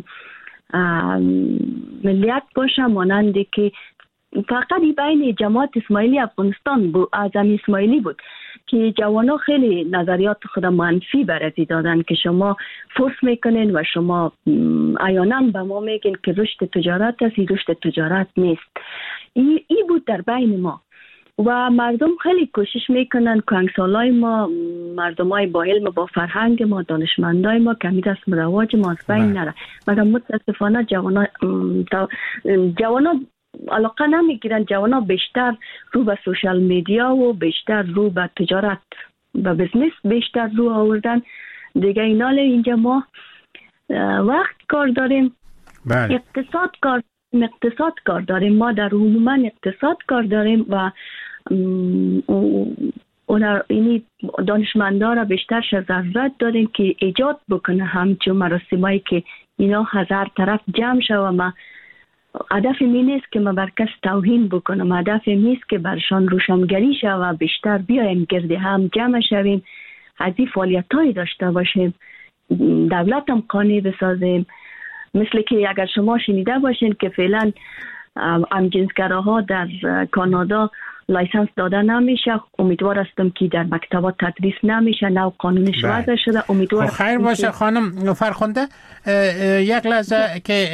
ملیت باشه، ماننده که فقط بین جماعت اسماعیلی افغانستان بود، اعظم اسماعیلی بود که جوانا خیلی نظریات خود منفی برای دادن که شما فورس میکنین و شما عیانا به ما میگین که رشد تجارت است، رشد تجارت نیست. این ای بود در بین ما و مردم خیلی کوشش میکنن که انگسالای ما، مردمای با علم، با فرهنگ ما، دانشمندای ما که همین رسم و رواج ما از بین نره. مگر متاسفانه جوانا جوانا علاقه نمیگیرن. جوانا بیشتر رو به سوشال میدیا و بیشتر رو به تجارت و بزنس بیشتر رو آوردن دیگه. ایناله اینجا ما وقت کار داریم، بله. اقتصاد کار اقتصاد کار داریم، ما در عموما اقتصاد کار داریم و اونا اینی دانشمندا را بیشتر ضرورت داریم که ایجاد بکنه همچون مراسمایی که اینا هزار طرف جمع شد و ما هدف می نیست که ما بر کس توهین بکنم، هدف نیست که برشان روشنگری شد و بیشتر بیایم گرد هم جمع شویم، از این فعالیت هایی داشته باشیم، دولت هم قانع بسازیم. مثل که اگر شما شنیده باشین که فعلا همجنسگراها در کانادا لایسنس داده نمیشه. امیدوار هستم که در مکتبات تدریس نمیشه، نو قانونش وضع شده. امیدوار خیر باشه. خانم فرخنده یک لحظه که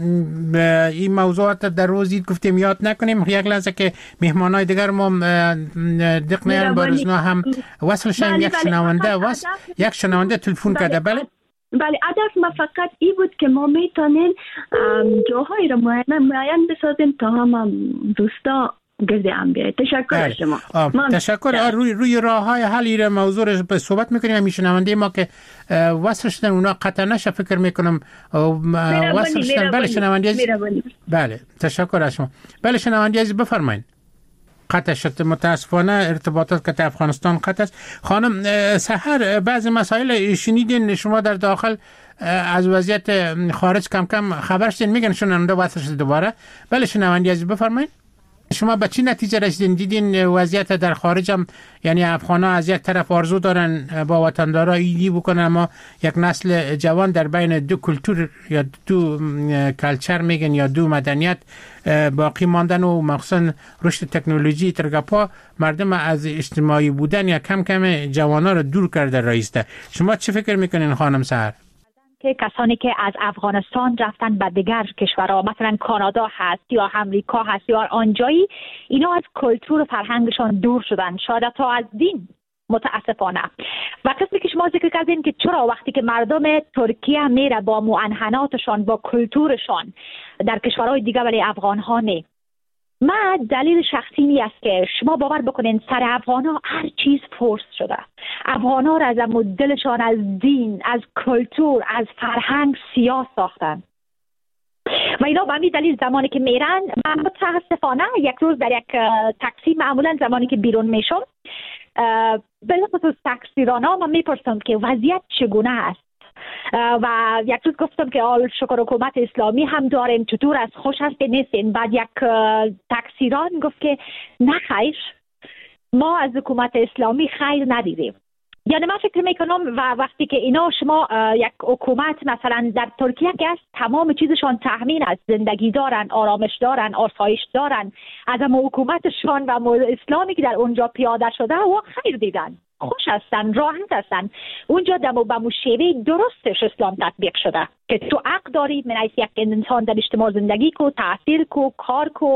این موضوعات در روزی گفتیم یاد نکنیم، یک لحظه که مهمانای دیگر ما دقیقاً بارزنا هم وصل شیم. یک شنونده وصل یک شنونده تلفن کرده. بله بله هدف ما فقط این بود که ما میتونیم جاهایی رو معین بسازیم تا هم دوستا گرد هم بیاید. تشکر از شما. تشکر. روی روی راههای حل این موضوع رو به صحبت میکنیم. همین شنونده ما که وصل شدن اونا قطع نشه فکر میکنم وصل شدن. بله شنونده بله تشکر از شما. بله شنونده عزیز بفرمایید. قطع شد متاسفانه ارتباطات که افغانستان قطع است. خانم سحر بعضی مسائل شنیدین شما در داخل از وضعیت خارج کم کم خبر شدین، میگن شنونده وصل شد دوباره. بله شنونده عزیز بفرمایید. شما به چی نتیجه رسیدین؟ دیدین وضعیت در خارج هم، یعنی افغان‌ها از یک طرف آرزو دارن با وطندارا ایدی بکنن، اما یک نسل جوان در بین دو کلتور یا دو کلچر میگن یا دو مدنیت باقی ماندن و مخصوصا رشد تکنولوژی ترگپا مردم از اجتماعی بودن یا کم کم جوانا رو دور کرده رایسته. شما چه فکر میکنین خانم سحر؟ که کسانی که از افغانستان رفتن به دیگر کشورها مثلا کانادا هست یا امریکا هست یا آنجایی، اینا از کلتور و فرهنگشان دور شدن، شاید تا از دین متاسفانه. و قسمی که شما ذکر کردین که چرا وقتی که مردم ترکیه میره با معنحناتشان با کلتورشان در کشورهای دیگه ولی افغان ها نه. من دلیل شخصی می است که شما باور بکنین سر افغان ها هر چیز فورس شده. افغان ها را از دلشان از دین، از کلتور، از فرهنگ سیاه ساختن و اینا به همین دلیل زمانی که میرن، من متاسفانه یک روز در یک تاکسی معمولا زمانی که بیرون میشم به خصوص تاکسیرانا من میپرسم که وضعیت چگونه است و یک روز گفتم که آل شکر حکومت اسلامی هم داریم، چطور از خوش هستین نیستین؟ بعد یک تاکسیران گفت که نه خیر، ما از حکومت اسلامی خیر ندیدیم. یعنی من فکر میکنم و وقتی که اینا شما یک حکومت مثلا در ترکیه که است تمام چیزشان تأمین است، زندگی دارن، آرامش دارن، آسایش دارن، از اما حکومتشان و اسلامی که در اونجا پیاده شده و خیر دیدن، خوش هستن، راحت هستن. اونجا دمو بمو شیوه درستش اسلام تطبیق شده که تو حق داری من یک انسان در اجتماع زندگی کو، تحصیل کو، کار کو،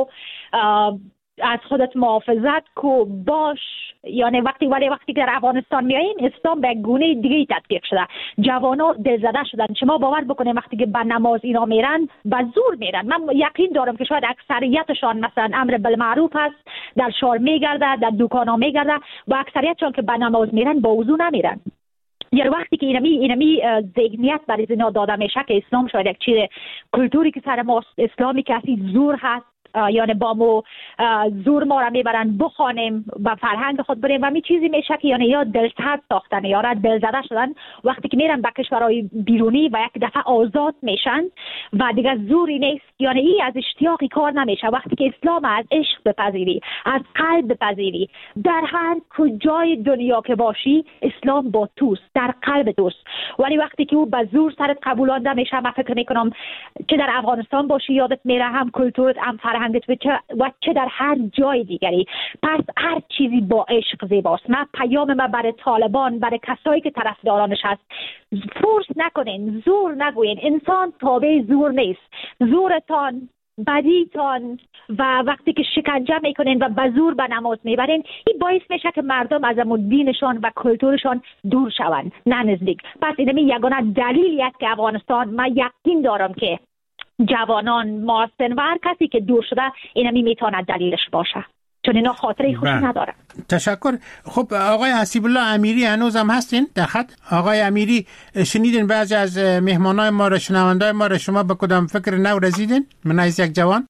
از خودت محافظت کو باش. یعنی وقتی ولی وقتی که در افغانستان میاییم اسلام به گونه دیگه تطبیق شده، جوانا دلزده شدن. شما باور بکنید وقتی که به نماز اینا میرن به زور میرن. من یقین دارم که شاید اکثریتشان مثلا امر بالمعروف است، در شهر میگرده، در دکانا میگرده و اکثریتشان که به نماز میرن با وضو نمیرن. یعنی وقتی که اینمی اینمی ذهنیت برای اینا داده میشه که اسلام شاید یک چیز کلتوری که سر ما اسلامی که اصلی زور هست، یعنی با ما زور ما را میبرن بخوانیم و فرهنگ خود بریم و می چیزی میشه که یعنی یا دلترد ساختن یا را دلزده شدن. وقتی که میرن به کشورهای بیرونی و یک دفعه آزاد میشن و دیگه زوری نیست، یعنی ای از اشتیاقی کار نمیشه. وقتی که اسلام از عشق بپذیری، از قلب بپذیری، در هر کجای دنیا که باشی اسلام با توست، در قلب توست. ولی وقتی که او به زور سرت قبولانده میشه، من فکر میکنم چه در افغانستان باشی یادت میره هم کلتورت هم فرهنگ و چه در هر جای دیگری. پس هر چیزی با عشق زیباست. من پیام من برای طالبان، برای کسایی که طرفدارانش هست، فورس نکنین، زور نگوین. انسان تابع زور نیست. زورتان، بدیتان و وقتی که شکنجه میکنین و به زور به نماز میبرین، این باعث میشه که مردم از دینشان و کلتورشان دور شوند نه نزدیک. پس این یگانه دلیلی است که افغانستان، من یقین دارم که جوانان، معاصرین و هر کسی که دور شده اینمی میتونه دلیلش باشه، چون اینا خاطره خوشی نداره. تشکر. خب آقای حسیب الله امیری هنوز هم هستین در خط؟ آقای امیری شنیدین بعضی از مهمانای ما را، شنوندای ما را، شما به کدام فکر نو رسیدین من از یک جوان؟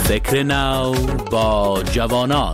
فکر نو با جوانان.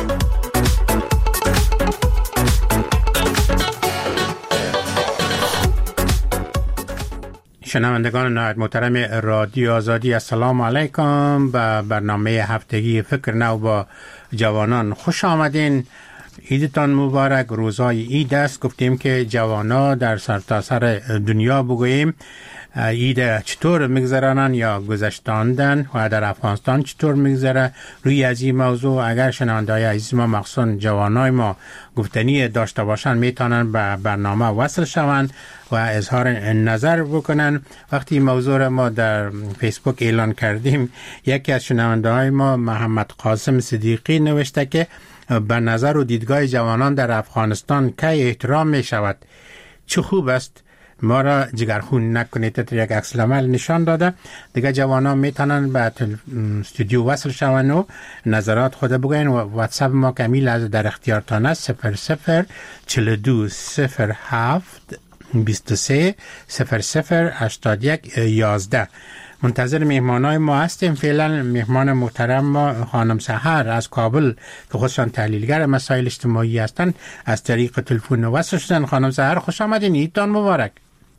شنوندگان نهایت محترم رادیو آزادی، السلام علیکم. به برنامه هفتگی فکر نو با جوانان خوش آمدین. عیدتان مبارک. روزای عید است. گفتیم که جوانا در سرتاسر سر دنیا بگوییم عید چطور میگذرانن یا گذشتاندن و در افغانستان چطور میگذره. روی از این موضوع اگر شنونده‌های عزیز ما مخصوصا جوانای ما گفتنی داشته باشن میتونن به برنامه وصل شوند و اظهار نظر بکنن. وقتی موضوع ما در فیسبوک اعلان کردیم یکی از شنونده‌های ما محمد قاسم صدیقی نوشته که به نظر و دیدگاه جوانان در افغانستان که احترام می شود. چه خوب است، ما را جگرخون نکنید. تا یک عکس العمل نشان داده. دیگه جوانان میتونن به استودیو وصل شون و نظرات خود بگوین. و واتساپ ما کمیل از در اختیارتان است. صفر صفر چهل و دو صفر هفت بیست و سه صفر صفر هشتاد یک یازده. منتظر مهمانای ما هستیم. فعلا مهمان محترم ما خانم سحر از کابل که خودشان تحلیلگر مسائل اجتماعی هستند از طریق تلفن وصل شدن. خانم سحر خوش آمدین. عیدتان مبارک.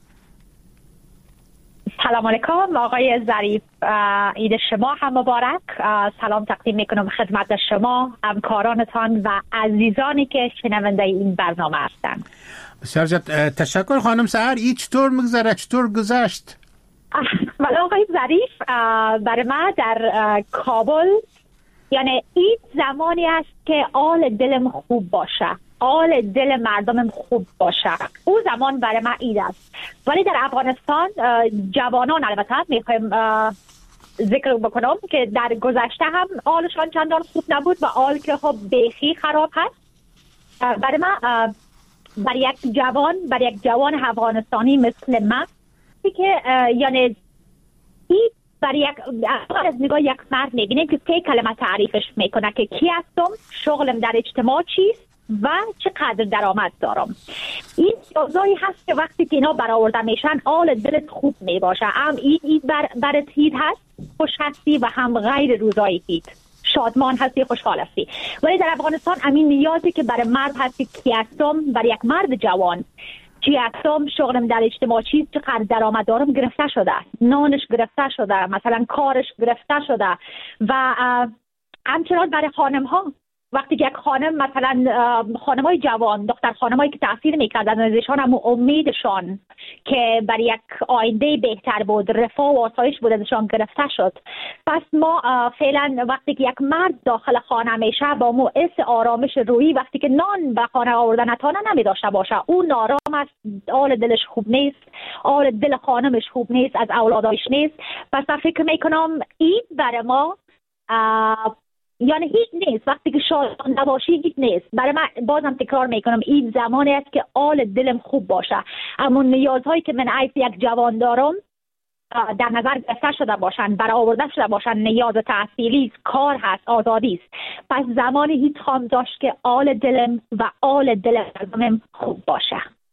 سلام علیکم آقای ظریف، عید شما هم مبارک. سلام تقدیم میکنم خدمت شما، همکارانتان و عزیزانی که شنونده این برنامه هستند. بسیار زیاد تشکر خانم سحر. عید چطور میگذره؟ چطور گذشت؟ ولی آقای ظریف، برای ما در کابل یعنی عید زمانی است که آل دلم خوب باشه، آل دل مردمم خوب باشه. او زمان برای ما عید است. ولی در افغانستان جوانان البته میخوایم ذکر بکنم که در گذشته هم آلشان چندان خوب نبود و آل که خب بیخی خراب هست. برای ما بر یک جوان بر یک جوان افغانستانی مثل من که یعنی این برای یک از نگاه یک مرد میبینه که سه کلمه تعریفش میکنه که کی هستم، شغلم در اجتماع چیست و چقدر درآمد دارم. این چیزایی هست که وقتی که اینا برآورده میشن آل دلت خوب میباشه. هم عید عید بر برات عید هست، خوش هستی، و هم غیر روزای عید شادمان هستی، خوشحال هستی. ولی در افغانستان همین نیازی که برای مرد هستی کی هستم، برای یک مرد جوان چی هستم، شغلم در اجتماع چیست، چقدر درآمد دارم گرفته شده، نانش گرفته شده، مثلا کارش گرفته شده. و همچنان برای خانم ها وقتی که یک خانم مثلا خانم های جوان، دختر خانم هایی که تحصیل میکردن ازشان هم امیدشان که برای یک آینده بهتر بود، رفاه و آسایش بود، ازشان گرفته شد. پس ما فعلا وقتی که یک مرد داخل خانه میشه با مو حس آرامش روحی، وقتی که نان به خانه آوردن نتانه نمی داشته باشه، اون نارام است، آل دلش خوب نیست، آل دل خانمش خوب نیست، از اولادایش نیست. پس من فکر میکنم عید برای ما یعنی هیچ نیست. وقتی که شاد نباشی هیچ نیست. برای من بازم تکرار میکنم این زمانی است که آل دلم خوب باشه. اما نیازهایی که من عیب یک جوان دارم در نظر گرفته شده باشن، برآورده شده باشن، نیاز تحصیلی است، کار هست، آزادی است. پس زمانی هیچ خواهم داشت که آل دلم و آل دل مردمم خوب باشه.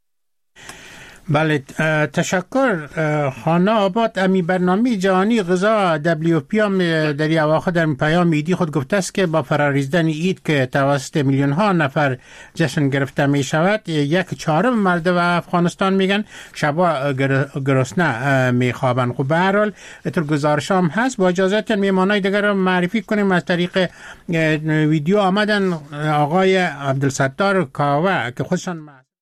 بله تشکر خانه آباد. امی برنامه جهانی غذا دبلیو پی هم در این اواخر در پیام عیدی خود گفته است که با فراریزدن عید که توسط میلیون ها نفر جشن گرفته می شود، یک چهارم مرد و افغانستان میگن شبا گرسنه می خوابن. خب به هر حال اتر گزارش هم هست. با اجازت میمانای دیگر رو معرفی کنیم. از طریق ویدیو آمدن آقای عبدالستار کاوه که خودشان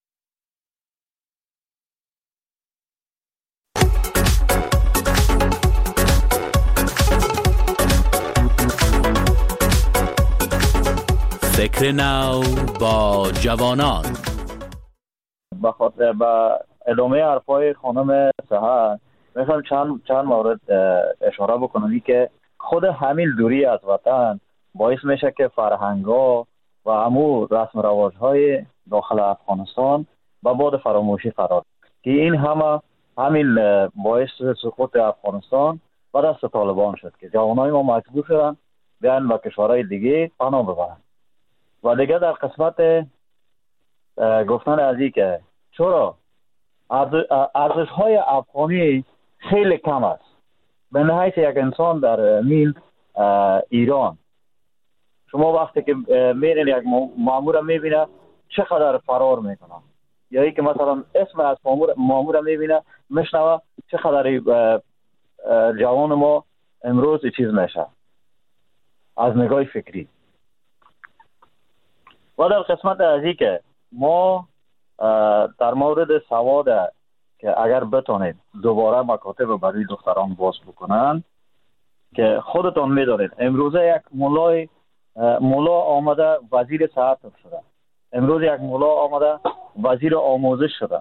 فکر نو با جوانان. بخاطر با ادامه حرفای خانم سحر میخوام چند چند مورد اشاره بکنم که خود همین دوری از وطن باعث میشه که فرهنگ‌ها و همو رسم و رواج‌های داخل افغانستان با باد فراموشی قرار که این همه همین باعث سقوط افغانستان و دست طالبان شد که جوانای ما مجبور شدن بیان با کشورهای دیگه پناه ببرن. و دیگه در قسمت گفتن از این که چرا ارزش های افغانی خیلی کم است، به نهایت یک انسان در میل ایران. شما وقتی که میرین یک مامور میبینه چقدر فرار میکنه، یا ای که مثلا اسم از مامور مامور میبینه میشنوه چقدر جوان ما امروز چیز میشه از نگاه فکری. و در قسمت از این که ما در مورد سواد که اگر بتونید دوباره مکاتب برای دختران باز بکنن، که خودتون میدونید امروزه یک مولای مولا آمده وزیر صحت شده، امروز یک مولا آمده وزیر آموزش شده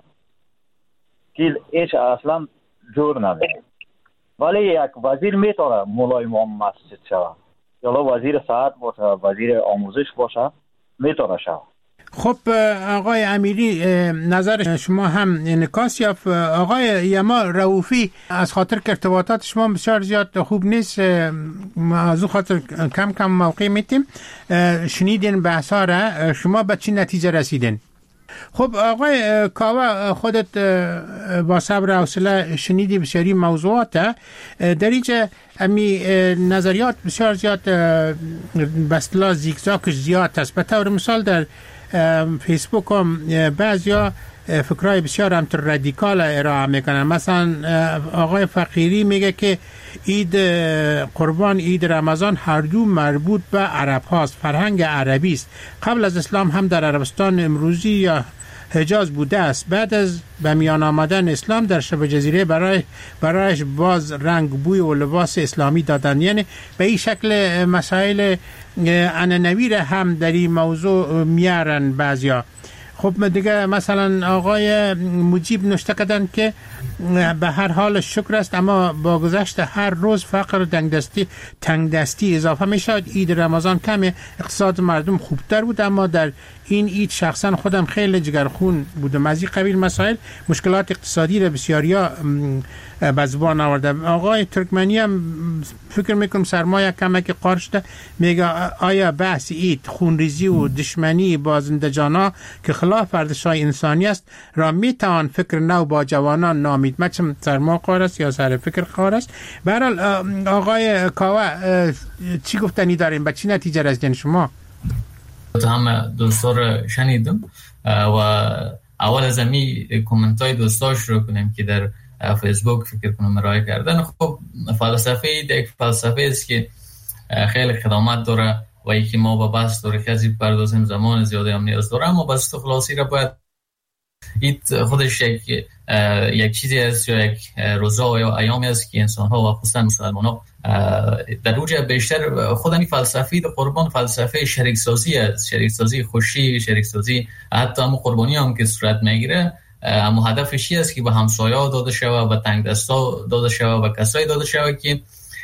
که هیچ اصلا جور نداره. ولی یک وزیر میتونه مولای امام مسجد شود، یا وزیر صحت باشه، وزیر آموزش باشه، میتونه شود. خب آقای امیری، نظر شما هم انعکاس یافت. آقای یما رؤوفی، از خاطر که ارتباطات شما بسیار زیاد خوب نیست، از خاطر کم کم موقع میتیم، شنیدین بحثا را، شما به چی نتیجه رسیدین؟ خب آقای کاوه، خودت با صبر و حوصله شنیدی بسیاری موضوعات، در اینجا امی نظریات بسیار زیاد به اصطلاح زیگزاگش زیاد است. به طور مثال در فیسبوک هم بعضیا فکرای بسیار هم رادیکال ارائه میکنن. مثلا آقای فقیری میگه که عید قربان، عید رمضان هر دو مربوط به عرب هاست، فرهنگ عربی است. قبل از اسلام هم در عربستان امروزی یا حجاز بوده است. بعد از به میان آمدن اسلام در شبه جزیره برای برایش باز رنگ، بوی و لباس اسلامی دادن. یعنی به این شکل مسائل عنعنوی را هم در این موضوع میارن بعضیا. خب دیگه مثلا آقای مجیب نوشته کردن که به هر حال شکر است، اما با گذشت هر روز فقر و تنگ دستی تنگ دستی اضافه می شود. عید رمضان کم، اقتصاد مردم خوبتر بود، اما در این عید شخصا خودم خیلی جگرخون بودم. از این قبیل مسائل مشکلات اقتصادی را بسیاریا به زبان آورده. آقای ترکمنی هم فکر میکنم سرمایه کمک قار شده، میگه آیا بحث عید خونریزی و دشمنی با زنده جانا که خلاف ارزش‌های انسانی است را میتوان فکر نو با جوانان نامید؟ مچم سرما قار است یا سر فکر قار است؟ به هر حال آقای کاوه چی گفتنی دارین؟ به چی نتیجه رسیدین شما؟ همه دوستا رو شنیدم و اول از امی کامنت های دوستا شروع کنیم که در فیسبوک فکر کنم ارائه کردن. خب فلسفه یک فلسفه است که خیلی خدمات داره و یکی ما با بحث داره که از این پردازیم زمان زیاده هم نیاز داره، اما بس تو خلاصی را باید این خودش یک یک چیزی است یا یک روزا یا ایامی است که انسان ها و خصوصا مسلمان ها در اوج بیشتر خود این فلسفی در قربان فلسفه شریک سازی است، شریک سازی خوشی، شریک سازی حتی هم قربانی هم که صورت میگیره، اما هدفش است که به همسایه ها داده شود، به تنگ دستا داده شود، به کسایی داده شود که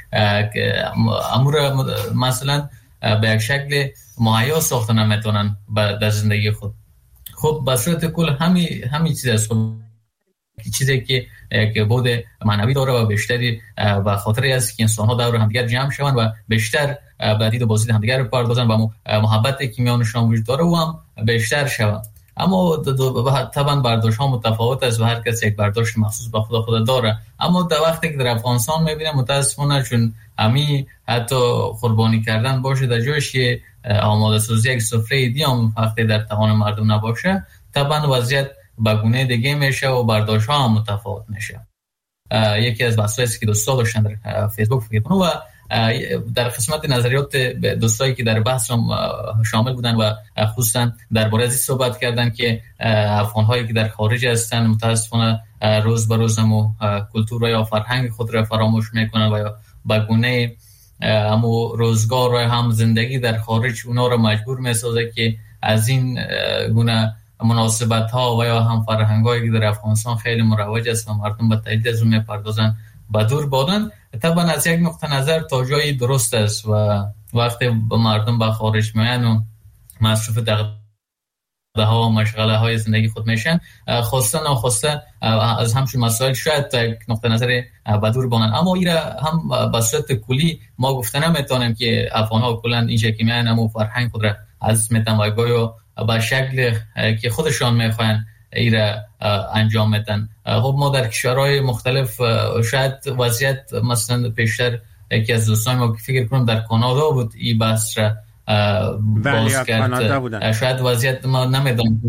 امور مثلا به یک شکل مهیا ساخته نمیتونن در زندگی خود. خب به صورت کل همین همین چیز است، چیزی که که بود معنوی داره و بیشتری و خاطری است که انسان ها دور هم دیگر جمع شوند و بیشتر به دید و بازدید هم دیگر بپردازن و محبتی که میانشان وجود داره و هم بیشتر شوند. اما طبعا برداشت ها متفاوت است و هر کس یک برداشت مخصوص به خود خود داره. اما در وقتی که در افغانستان میبینم متاسفانه چون امی حتی قربانی کردن باشه در جایش که آماده سازی یک سفره دی هم وقتی در توان مردم نباشه، طبعا وضعیت به گونه دیگه میشه و برداشت ها هم متفاوت میشه. یکی از بحثایی که دوستا داشتن در فیسبوک فکر کنم و در قسمت نظریات دوستایی که در بحث شامل بودن و خصوصا درباره از صحبت کردن که افغان هایی که در خارج هستن متاسفانه روز به روز هم کلتور یا فرهنگ خود را فراموش میکنن و به گونه امو روزگار و هم زندگی در خارج اونا را مجبور میسازه که از این گونه مناسبت ها و یا هم فرهنگ هایی که در افغانستان خیلی مروج است و مردم به تایید از اون میپردازن به دور بودن. طبعا از یک نقطه نظر تا جایی درست است و وقتی مردم به خارج میان و مصروف دغدغه ها و مشغله های زندگی خود میشن، خواسته ناخواسته از همچون مسائل شاید تا یک نقطه نظر به دور بانن. اما ایره هم به صورت کلی ما گفته نمیتونیم که افغان ها کلا اینجا که میان همو فرهنگ خود را از میتن و گاهی به شکل که خودشان میخواین ایره انجام میدن. خب ما در کشورهای مختلف شاید وضعیت مثلا پیشتر یکی از دوستان ما که فکر کنم در کانادا بود این بحث را باز کرد. شاید وضعیت ما نمیدونم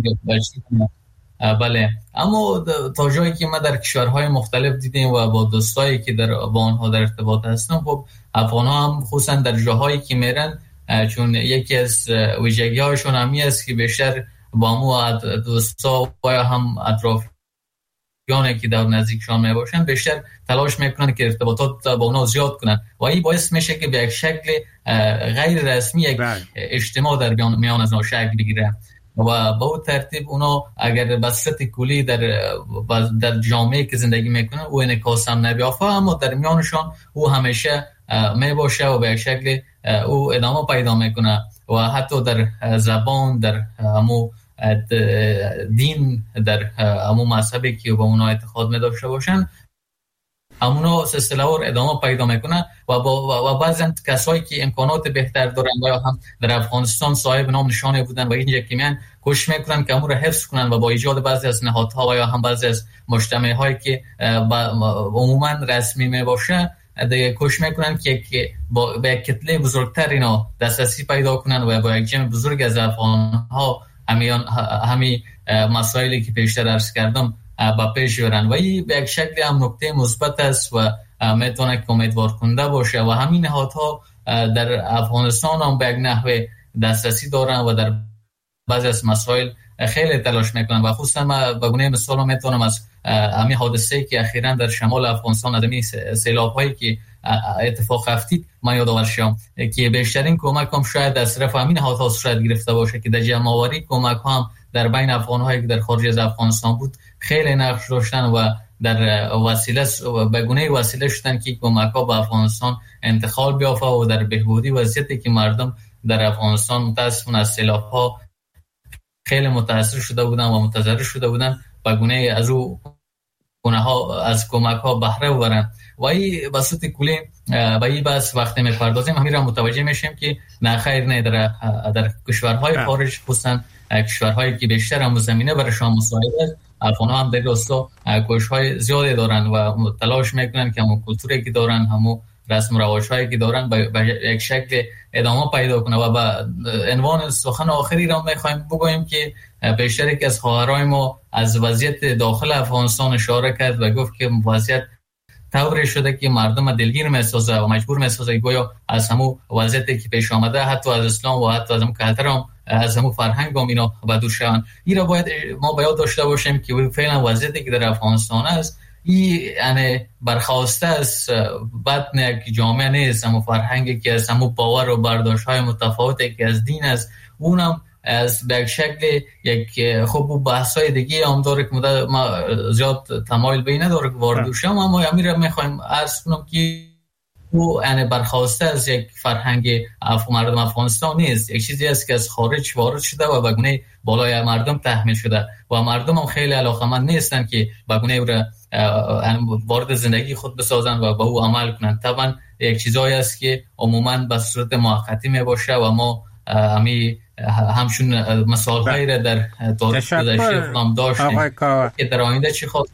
بله، اما تا جایی که ما در کشورهای مختلف دیدیم و با دوستایی که در با آنها در ارتباط هستم، خب افغان‌ها هم خصوصا در جاهایی که میرن، چون یکی از ویژگی‌هاشون همی است که بیشتر با مو دوستا و هم اطرافیانی که در نزدیکشان می باشن بیشتر تلاش میکنن که ارتباطات با اونا زیاد کنن و این باعث میشه که به یک شکل غیر رسمی یک اجتماع در میان از شکل بگیره و با اون ترتیب اونا اگر به صورت کلی در در جامعه که زندگی میکنن او انعکاس هم نمیافته، اما در میانشان او همیشه می باشه و به یک شکل او ادامه پیدا میکنه و حتی در زبان، در همو دین، در همو مذهبی که با اونا اعتقاد می داشته باشن همونا سلسله ور ادامه پیدا میکنه و با و بعضن کسایی که امکانات بهتر دارن و یا هم در افغانستان صاحب نام نشانه بودن و اینجا که میان کوشش میکنن که امور حفظ کنن و با ایجاد بعضی از نهادها و یا هم بعضی از مجتمع هایی که عموما رسمی می باشه دیگه کوشش میکنن که با به کتله بزرگتر اینا دسترسی پیدا کنن و با یک جمع بزرگ از افغان ها همیان همی مسائلی که پیشتر عرض کردم با پیش برن و این به یک شکل هم نکته مثبت است و میتونه که امیدوار کننده باشه و همین نهادها در افغانستان هم به یک نحوه دسترسی دارن و در بعضی از مسائل خیلی تلاش میکنن و خصوصا ما به گونه مثال میتونم از همین حادثه که اخیراً در شمال افغانستان ادمی سیلاب هایی که اتفاق افتید من یادآور شم که بیشترین کمک هم شاید از طرف همین نهادها صورت گرفته باشه که در جمع آوری کمک هم در بین افغان هایی که در خارج از افغانستان بود خیلی نقش داشتن و در وسیله به گونه وسیله شدن که کمک ها به افغانستان انتقال بیافته و در بهبودی وضعیتی که مردم در افغانستان متاسفانه از سیلاب ها خیلی متاثر شده بودن و متضرر شده بودن به گونه از او گونه ها از کمک ها بهره ببرن و این به صورت کلی به این بحث وقتی میپردازیم همین را متوجه میشیم که نه خیر نه در در کشورهای خارج خصوصا کشورهایی که بیشتر هم زمینه برایشان مساعد است افغان ها هم در راستا کوشش‌های زیادی دارن و تلاش میکنن که همون کلتوری که دارن همون رسم و رواج‌هایی که دارن به یک شکل ادامه پیدا کنه و به عنوان سخن آخری را میخوایم بگوییم که بیشتر که از خواهرای ما از وضعیت داخل افغانستان اشاره کرد و گفت که وضعیت طوری شده که مردم دلگیر میسازه و مجبور میسازه گویا از همو وضعیتی که پیش آمده حتی از اسلام و حتی از همو کلتر هم از همو فرهنگ هم اینا بدور شوند. این را باید ما باید داشته باشیم که فعلا وضعیتی که در افغانستان است این یعنی برخواسته از بطن یک جامعه نیست، همو فرهنگی که از همو باور و برداشت های متفاوتی که از دین است اونم از به یک شکل یک خوب بحث های دیگه هم داره که ما زیاد تمایل به این نداره که وارد شم، اما امیر را میخوایم عرض کنم که او یعنی برخواسته از یک فرهنگ اف مردم افغانستان نیست، یک چیزی است که از خارج وارد شده و به گونه بالای مردم تحمیل شده و مردم هم خیلی علاقمند نیستن که به گونه او را وارد زندگی خود بسازن و به او عمل کنن. طبعا یک چیزایی است که عموما به صورت موقتی می باشه و ما همی همشون مثال هایی را در تاریخ گذشته خودم داشتیم که در آینده چی خواهد.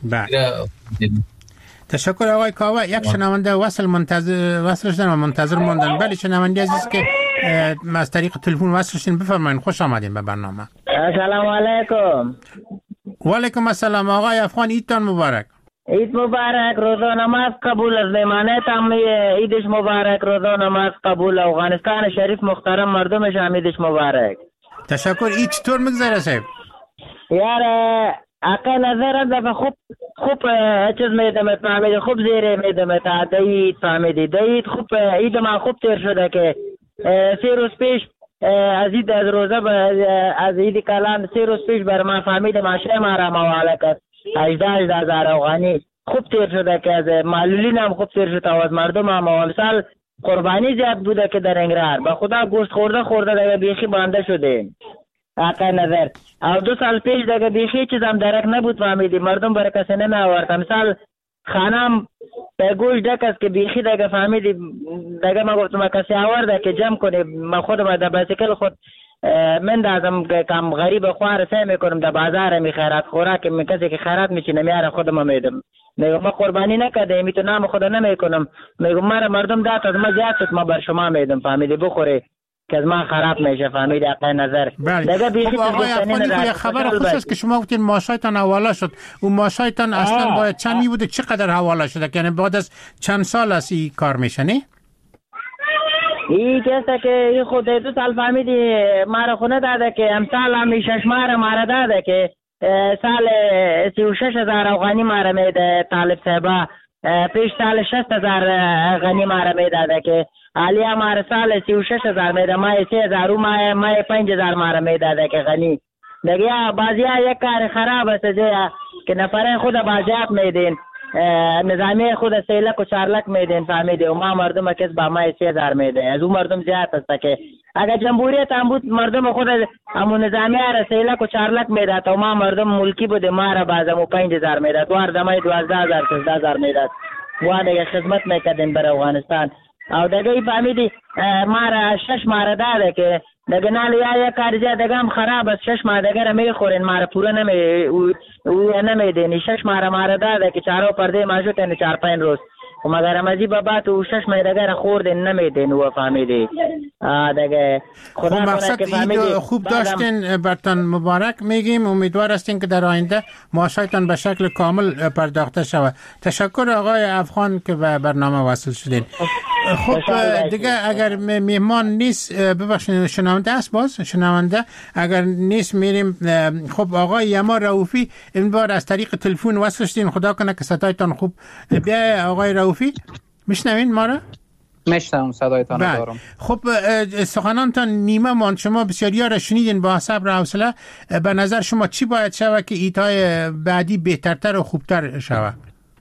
تشکر آقای کاوه. یک شنونده وصل منتظر وصل شدن و منتظر موندن. بله شنونده عزیز که از طریق تلفن وصل شدین بفرمایید. خوش آمدین به برنامه. السلام علیکم. و علیکم السلام آقای افغان. عیدتان مبارک. عید مبارک. روزا نماز قبول از میمانه تام عیدش مبارک. روزا نماز قبول. افغانستان شریف محترم مردمش عیدش مبارک. تشکر. عید چطور میگذره صاحب؟ یار اقا نظر دفعه خوب خوب چیز میدم فهمیدی، خوب زیره میدم تا دید فهمیدی دید خوب عید ما خوب تیر شده که سی روز پیش از عید از روزه از عید کلان سی روز پیش بر ما فهمیدم ماشه ما را موالک است هجده هجده هزار افغانی خوب تیر شده که از معلولین هم خوب تیر شده و از مردم هم اول سال قربانی زیاد بوده که در انگرار به خدا گوشت خورده خورده دیگه بیخی بانده شده آقا نظر. او دو سال پیش دیگه بیخی چیزم درک نبود فهمیدی مردم برای کسی نمی آورد. مثال خانم به گوش دک است که بیخی دیگه فهمیدی دیگه ما گفتم کسی آورده که جمع کنه ما خودم در بایسیکل خود مندازم کم غریب خوار سعی میکنم در بازار می خیرات خوراک می کسی که خیرات میچینه میاره خودم میدم. میگم ما قربانی نکرده می تو نام خدا نمیکنم. میگم ما مردم داد از ما زیاد شد ما بر شما میدم فهمیدی بخوری که از من خراب میشه فهمیدی اقای نظر. بله. خب آقای افغانی که خبر خوش است که شما گفتین ماشایتان حواله شد. اون ماشایتان اصلا باید چند می بوده چقدر حواله شده؟ یعنی بعد از چند سال است این کار میشه نه؟ این کسا که این خود دو سال فهمیدی مارا خونه داده که امسال هم شش ماره مارا داده که سال سی و شش هزار افغانی مارا میده طالب صاحبا پیش سال شست هزار غنی مارا میداده که حالی مارا سال سی و شش هزار میده مای سی هزار و مای مای پنج هزار مارا میداده که غنی دیگه بازی ها یک کار خراب است که نفره خود بازیاب میدین نظامی خود سیلک و چارلک میدین فهمیده و ما مردم کس با ما سی هزار میده از اون مردم زیاد است که اگر جمهوریت هم بود مردم خود همون نظامی را سیلک و چارلک میده تا ما مردم ملکی بوده ما را بازم پنج هزار میده دوار دمای دوازده هزار سیزده هزار میده و دیگه خدمت میکردین بر افغانستان او دیگه فهمیدی ما را شش ماره داده که دیگه نالی یا یک کار زیاد دیگه هم خراب است شش ماره دیگه را میخورین ما را پوره نمی او نمیدین شش ماره ماره داده که چارو پرده ما شد چار پنج روز و مگر مزی بابا تو شش ماه دیگه را خوردین نمیدین و فهمیدی دیگه خب مقصد عید خوب داشتین برتان مبارک میگیم امیدوار هستین که در آینده معاشایتان به شکل کامل پرداخته شود. تشکر آقای افغان که به برنامه وصل شدین. خب دیگه اگر میهمان نیست ببخشید شنونده است باز شنونده اگر نیست میریم. خب آقای یما رؤوفی این بار از طریق تلفن وصل شدین خدا کنه که صدایتان خوب بیا. آقای رؤوفی میشنوین ما را؟ میشنوم صدایتان رو دارم. خب سخنانتان نیمه ماند شما بسیاری را شنیدین با صبر و حوصله. به نظر شما چی باید شود که ایدهای بعدی بهترتر و خوبتر شود؟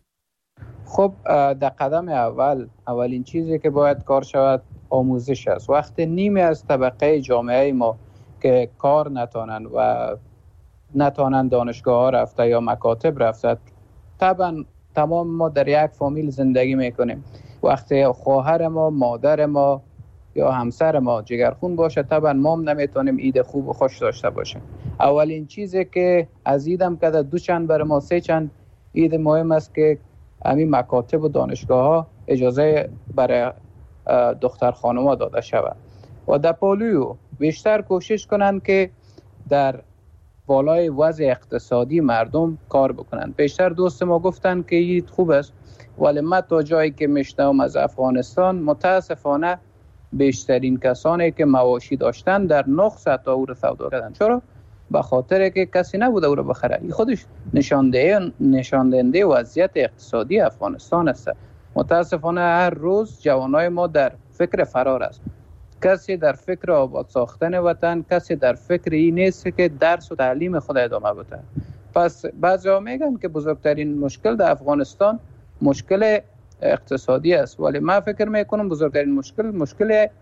خب در قدم اول اولین چیزی که باید کار شود آموزش است. وقتی نیمی از طبقه جامعه ما که کار نتانند و نتانند دانشگاه ها رفته یا مکاتب رفته طبعا تمام ما در یک فامیل زندگی میکنیم. وقتی خواهر ما مادر ما یا همسر ما جگرخون باشه طبعا ما هم نمیتونیم عید خوب و خوش داشته باشیم. اولین چیزی که از عیدم کده دو چند بر ما سه چند عید مهم است که همین مکاتب و دانشگاه ها اجازه برای دختر خانم ها داده شود و در پالویو بیشتر کوشش کنند که در بالای وضع اقتصادی مردم کار بکنند. بیشتر دوست ما گفتن که عید خوب است ولی ما تا جایی که میشنوم از افغانستان متاسفانه بیشترین کسانی که مواشی داشتن در نقص تا او رو سودا کردن. چرا؟ به خاطر که کسی نبوده او رو بخره. این خودش نشانده نشاندهنده وضعیت اقتصادی افغانستان است. متاسفانه هر روز جوانای ما در فکر فرار است. کسی در فکر آباد ساختن وطن، کسی در فکر این نیست که درس و تعلیم خود ادامه بده. پس بعضیا میگن که بزرگترین مشکل در افغانستان مشکل اقتصادی است ولی من فکر میکنم بزرگترین مشکل مشکل